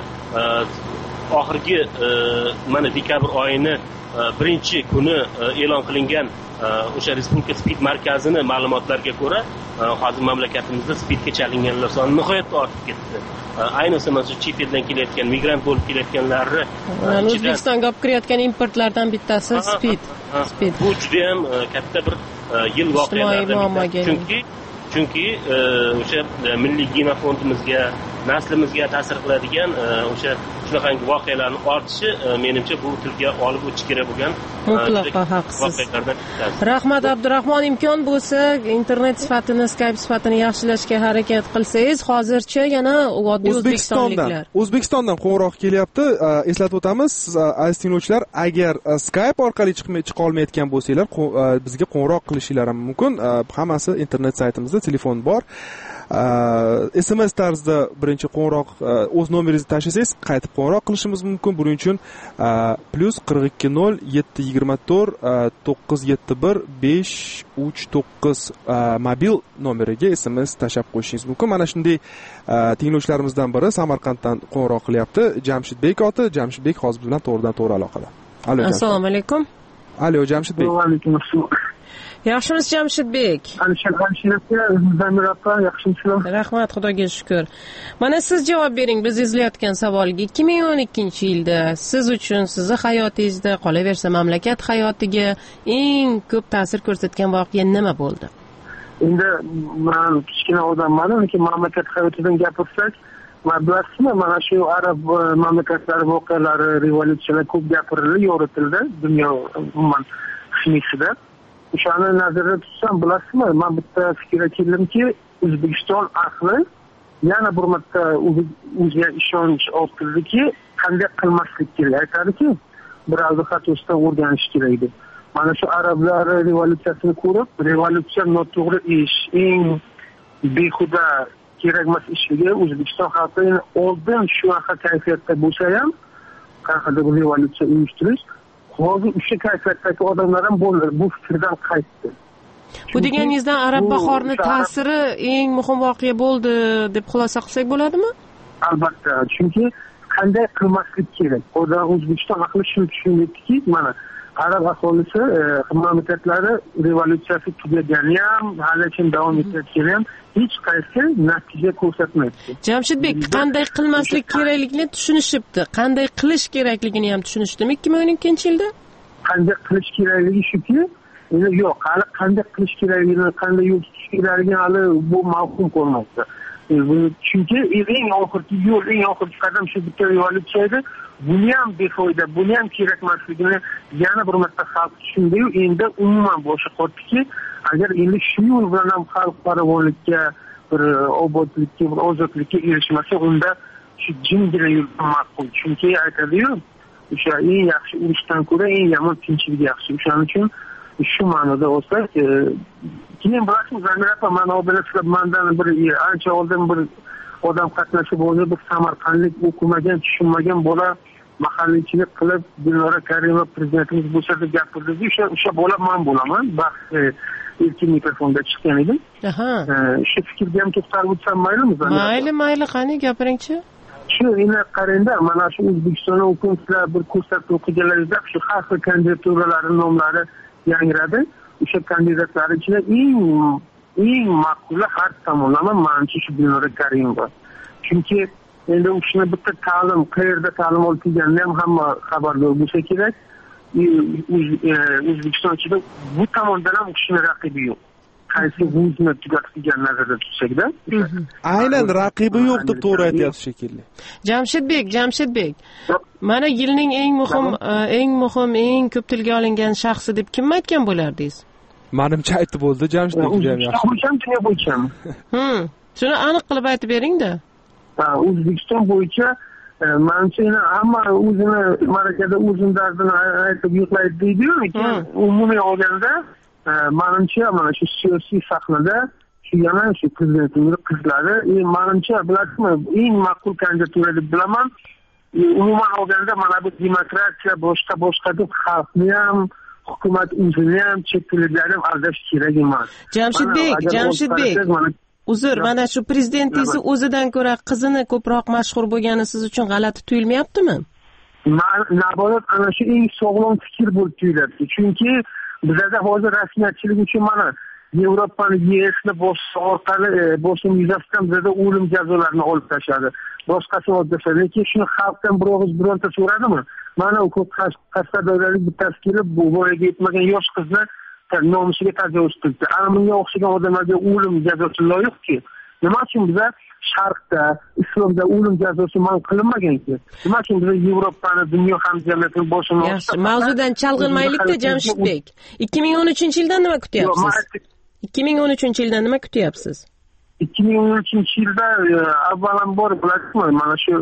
oxirgi mana dekabr oyini birinchi kuni e'lon qilingan o'sha Respublika spid markazini ma'lumotlariga ko'ra, hozir mamlakatimizda spidga chalinganlar soni nihoyatda ortib ketdi. Ayniqsa mana chet eldan kelayotgan migrant bo'lib kelayotganlarni O'zbekistonga olib kirayotgan importlardan bittasi spid. Spid. Bu juda ham katta bir yil voqealaridan biri. Chunki chunki o'sha milliy genofondimizga, naslimizga ta'sir qiladigan o'sha shunaqangi voqealarni ortishi menimcha bu tilga olib o'tish kerak bo'lgan mutlaqo haqsiz. Rahmat Abdurahmon, imkon bo'lsa internet sifatini, Skype sifatini yaxshilashga harakat qilsangiz. Hozircha yana oddiy o'zbekistonliklar. O'zbekistondan qo'ng'iroq kelyapti. Eslatib o'tamiz, aziz tinglovchilar, agar Skype orqali chiqa olmayotgan bo'lsanglar, bizga qo'ng'iroq qilishingiz ham mumkin. Hammasi internet saytimizda, telefon bor. S M S tarzda birinchi qo'ng'iroq o'z nomeringizni tashlasangiz qaytib qo'ng'iroq qilishimiz mumkin. Buning uchun plus qirq ikki nol yetti yigirma to'rt to'qqiz yetti bir besh uch to'qqiz mobil nomeriga S M S tashlab qo'yishingiz mumkin. Mana shunday tinglovchilarimizdan biri Samarqanddan qo'ng'iroq qilyapti. Jamshidbek oti. Jamshidbek hozir biz bilan to'g'ridan to'g'ri aloqada. Alo. Assalomu alaykum. Alo, Jamshidbek. Va alaykum assalom. Yaxshimisiz Jamshidbek? Alisher Alisherovga Zamir opa, yaxshimisizlar? Rahmat, Xudoga shukr. Mana siz javob bering biz izlayotgan savolga. ikki ming o'n ikkinchi yilda siz uchun, sizni hayotingizda, qolaversa mamlakat hayotiga eng ko'p ta'sir ko'rsatgan voqea nima bo'ldi? Endi men kichkina odamman, lekin mamlakat hayotidan gapirsak, bilasizmi, mana shu arab mamlakatlari voqealari, revolyutsiyalar ko'p gapirildi, yoritildi dunyo umuman qismisida. O'shani nazarda tutsam, bilasizmi, men bitta fikrga keldimki, O'zbekiston ahli yana bir marta o'ziga ishonch orttidiki, qanday qilmaslik kerak. Aytadiki, birovni xatosidan o'rganish kerak deb. Mana shu arablar revolyutsiyasini ko'rib, revolyutsiya noto'g'ri ish, eng behuda kerakmas ishga O'zbekiston xalqi oldin shunaqa kayfiyatda bo'lsa ham, qanaqadir revolyutsiya uyushtirish, hozir o'sha kayfiyatdagi odamlar ham bo'ldi, bu fikrdan qaytdi. Bu deganingizdan arab bahorining ta'siri eng muhim voqea bo'ldi deb xulosa qilsak bo'ladimi? Albatta, chunki qanday qilmaslik kerak. Odam O'zbekiston ahli shuni tushundiki, mana arab aholisi mamlakatlari revolyutsiyasi tugagani ham, haligacha davom etayotgani ham hech qaysi natija ko'rsatmayapti. Jamshidbek, qanday qilmaslik kerakligini tushunishibdi, qanday qilish kerakligini ham tushunishdimi ikki ming o'n ikkinchi yilda? Qanday qilish kerakligi shuki, endi yo'q, hali qanday qilish kerakligini, qanday yo'l tutish kerakligini hali bu mavhum ko'rmoqda. Chunki eng oxirgi yo'l, eng oxirgi qadam shu bitta revolyutsiya edi. Buni ham befoyda, buni ham kerakmasligini yana bir marta xalq tushundiyu, endi umuman boshi qotdiki, agar endi shu yo'l bilan ham xalq farovonlikka, bir obodlikka, bir ozodlikka erishmasa, unda shu jimgina yo'l ma'qul. Chunki aytadiyu, o'sha eng yaxshi urushdan ko'ra eng yomon tinchlik yaxshi. O'shaning uchun shu ma'noda olsak, keyin bilasizmi, Zamir opa, mana bilasizlar, mendan bir ancha oldin bir odam qatnashib bo'ldi, bir samarqandlik o'qimagan, tushunmagan bola mahalliychilik qilib Gulnora Karimova prezidentimiz bo'lsa deb gapirdi. O'sha o'sha bola men bo'laman. Baxt ilk mikrofonda chiqqan edim. Aha. Shu fikrga ham to'xtalib o'tsam maylimi? Mayli, mayli, qani gapiringchi. Shu endi qarangda, mana shu O'zbekistonda hukumatlar bir ko'rsatib o'qiganlaringizda shu har xil kandidaturalarning nomlari yangradi. O'sha kandidatlar ichida eng eng ma'quli har tomonlama menimcha shu Gulnora Karimova. Chunki endi u kishini bitta ta'lim, qayerda ta'lim olib kelganini ham hamma xabardor bo'lsa kerak. O'zbekiston ichida bu tomondan ham u kishini raqibi yo'q. Qaysi vuzni tugatib kelgan nazarda tutsakda. Aynan raqibi yo'q deb to'g'ri aytyapsiz shekilli. Jamshidbek, Jamshidbek. Mana yilning eng muhim, eng muhim, eng ko'p tilga olingan shaxsi deb kimni aytgan bo'lardingiz? Menimcha aytib bo'ldi Jamshidbek ham yaxshi. O'zbekiston dunyo bo'yicha. Hmm. Shuni aniq qilib aytib bering-da. O'zbekiston bo'yicha menimcha hamma o'zini marakada o'zini dardini aytib yig'laydi deydi-yu, lekin umumiy olganda menimcha mana shu siyosiy sahnada shu yana shu prezidentimiz qizlari, menimcha bilasizmi, eng ma'qul kandidatura deb bilaman. Umuman olganda mana bu demokratiya boshqa boshqa deb xalqni ham hukumat o'zini ham chet tillarni ham aldash kerak emas. Jamshidbek, Jamshidbek. Uzr, mana shu prezidentingiz o'zidan ko'ra qizini ko'proq mashhur bo'lgani siz uchun g'alati tuyulmayaptimi? Naborat ana shu eng sog'lom fikr bo'lib tuyuladi. Chunki bizda hozir rasmiyatchilik uchun mana Yevropani E Sni boshqa orqali bosim yuzasidan bizda o'lim jazolarini olib tashladi. Boshqasi olib tashladi. Lekin shuni xalqdan bir og'iz bironta so'radimi? Mana u qashqadaryolik bittasi kelib bu voyaga yetmagan yosh qizni nomusiga tajovuz qildi. Ana bunga o'xshagan odamlarga o'lim jazosi loyiqki. Nima uchun biza Sharqda, Islomda o'lim jazosi man qilinmagan-ki? Nima uchun biza Yevropani, dunyo hamjamiyatini boshini Yaxshi, mavzudan chalg'ilmaylik-da Jamshidbek. ikki ming o'n uchinchi yildan nima kutyapsiz? ikki ming o'n uchinchi yildan nima kutyapsiz? ikki ming o'n uchinchi yilda avvalambor bilasizmi, mana shu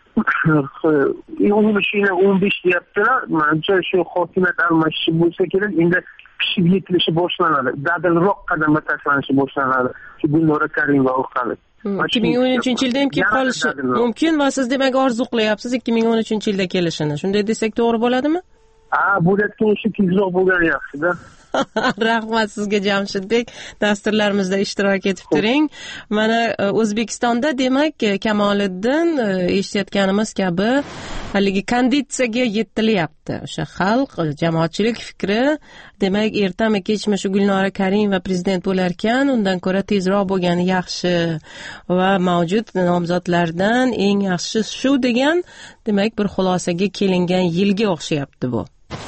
o'n uch o'n besh deyaptilar. Menimcha shu hokimiyat almashishi bo'lsa kerak, endi pishib yetilishi boshlanadi. Dadilroq qadamga tashlanishi boshlanadi. Shu Gulnora Karimova orqali. ikki ming o'n uchinchi yilda ham kelib qolishi mumkin va siz demak orzu qilyapsiz ikki ming o'n uchinchi yilda kelishini. Shunday desak to'g'ri bo'ladimi? Ha, bo'layotgan ishi tezroq bo'lgani yaxshi-da. Rahmat sizga Jamshidbek, dasturlarimizda ishtirok etib turing. Mana O'zbekistonda demak Kamoliddin eshitayotganimiz kabi haligi konditsiyaga yetilyapti. O'sha xalq, jamoatchilik fikri demak ertami kechmi shu Gulnora Karimova prezident bo'lar ekan, undan ko'ra tezroq bo'lgani yaxshi va mavjud nomzodlardan eng yaxshi shu degan demak bir xulosaga kelingan yilga o'xshayapti bu.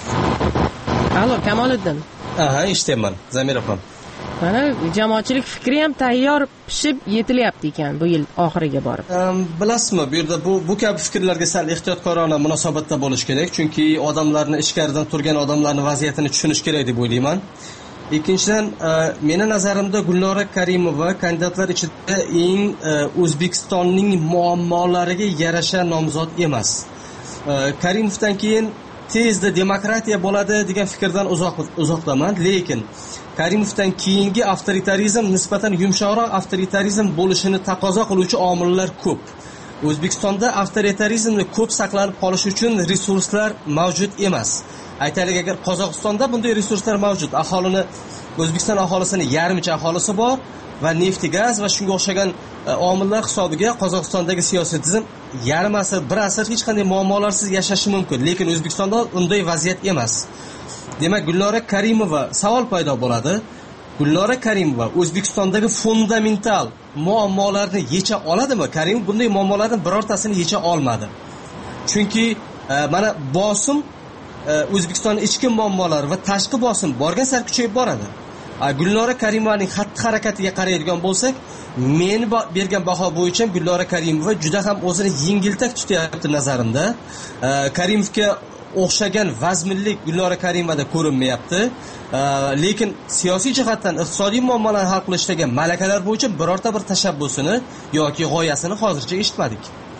Allo, Kamoliddin. Aha, eshitaman, Zamira opam. Mana jamoatchilik fikri ham tayyor pishib yetilyapti ekan bu yil oxiriga borib. Bilasizmi, bu yerda bu bu kabi fikrlarga sal ehtiyotkorona munosabatda bo'lish kerak, chunki odamlarni ichkaridan turgan odamlarning vaziyatini tushunish kerak deb o'ylayman. Ikkinchidan, meni nazarimda Gulnora Karimova kandidatlar ichida eng O'zbekistonning muammolariga yarasha nomzod emas. Karimovdan keyin tezda demokratiya bo'ladi degan fikrdan uzoq uzoqdaman, lekin Karimovdan keyingi avtoritarizm nisbatan yumshoqroq avtoritarizm bo'lishini taqozo qiluvchi omillar ko'p. O'zbekistonda avtoritarizmni ko'p saqlanib qolish uchun resurslar mavjud emas. Aytaylik, agar Qozog'istonda bunday resurslar mavjud, aholini O'zbekiston aholisini yarmicha aholisi bor va neft, gaz va shunga o'xshagan omillar hisobiga Qozog'istondagi siyosiy tizim yarim asr, bir asr hech qanday muammolarsiz yashashi mumkin, lekin O'zbekistonda unday vaziyat emas. Demak, Gulnora Karimova savol paydo bo'ladi. Gulnora Karimova O'zbekistondagi fundamental muammolarni yecha oladimi? Karimov bunday muammolarning birortasini yecha olmadi. Chunki mana bosim O'zbekistonning ichki muammolari va tashqi bosim borgan sari kuchayib boradi. Gulnora Karimovaning xatti-harakatiga qaraydigan bo'lsak, men bergan baho bo'yicha Gulnora Karimova juda ham o'zini yengiltak tutyapti nazarimda. Karimovga o'xshagan vazminlik Gulnora Karimovada ko'rinmayapti. Lekin siyosiy jihatdan iqtisodiy muammolarni hal qilishdagi malakalar bo'yicha birorta bir tashabbusini yoki g'oyasini hozircha eshitmadik.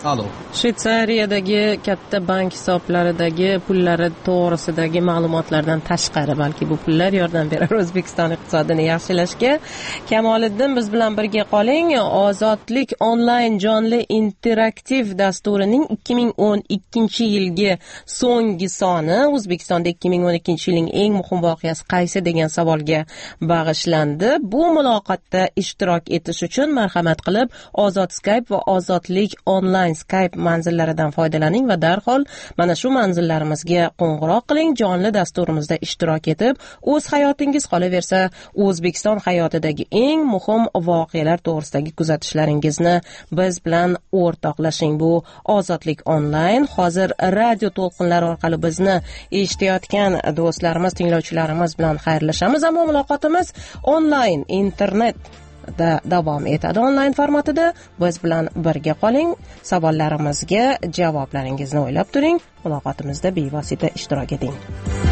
alo Shvetsariyadagi katta bank hisoblaridagi pullari to'g'risidagi ma'lumotlardan tashqari balki bu pullar yordam berar O'zbekiston iqtisodini yaxshilashga. Kamoliddin, biz bilan birga qoling. Ozodlik onlayn jonli interaktiv dasturining ikki ming o'n ikkinchi yilgi so'nggi soni O'zbekistonda ikki ming o'n ikkinchi yilning eng muhim voqeasi qaysi degan savolga bag'ishlandi. Bu muloqotda ishtirok etish uchun marhamat qilib Ozod Skype va Ozodlik onlayn Skype manzillaridan foydalaning va darhol mana shu manzillarimizga qo'ng'iroq qiling. Jonli dasturimizda ishtirok etib, o'z hayotingiz qolaversa, O'zbekiston hayotidagi eng muhim voqealar to'g'risidagi kuzatishlaringizni biz bilan o'rtoqlashing. Bu Ozodlik onlayn. Hozir radio to'lqinlari orqali bizni eshitayotgan do'stlarimiz, tinglovchilarimiz bilan xayrlashamiz, ammo muloqotimiz onlayn, internet da davom etadi. Onlayn formatida biz bilan birga qoling. Savollarimizga javoblaringizni o'ylab turing. Muloqotimizda bevosita ishtirok eting.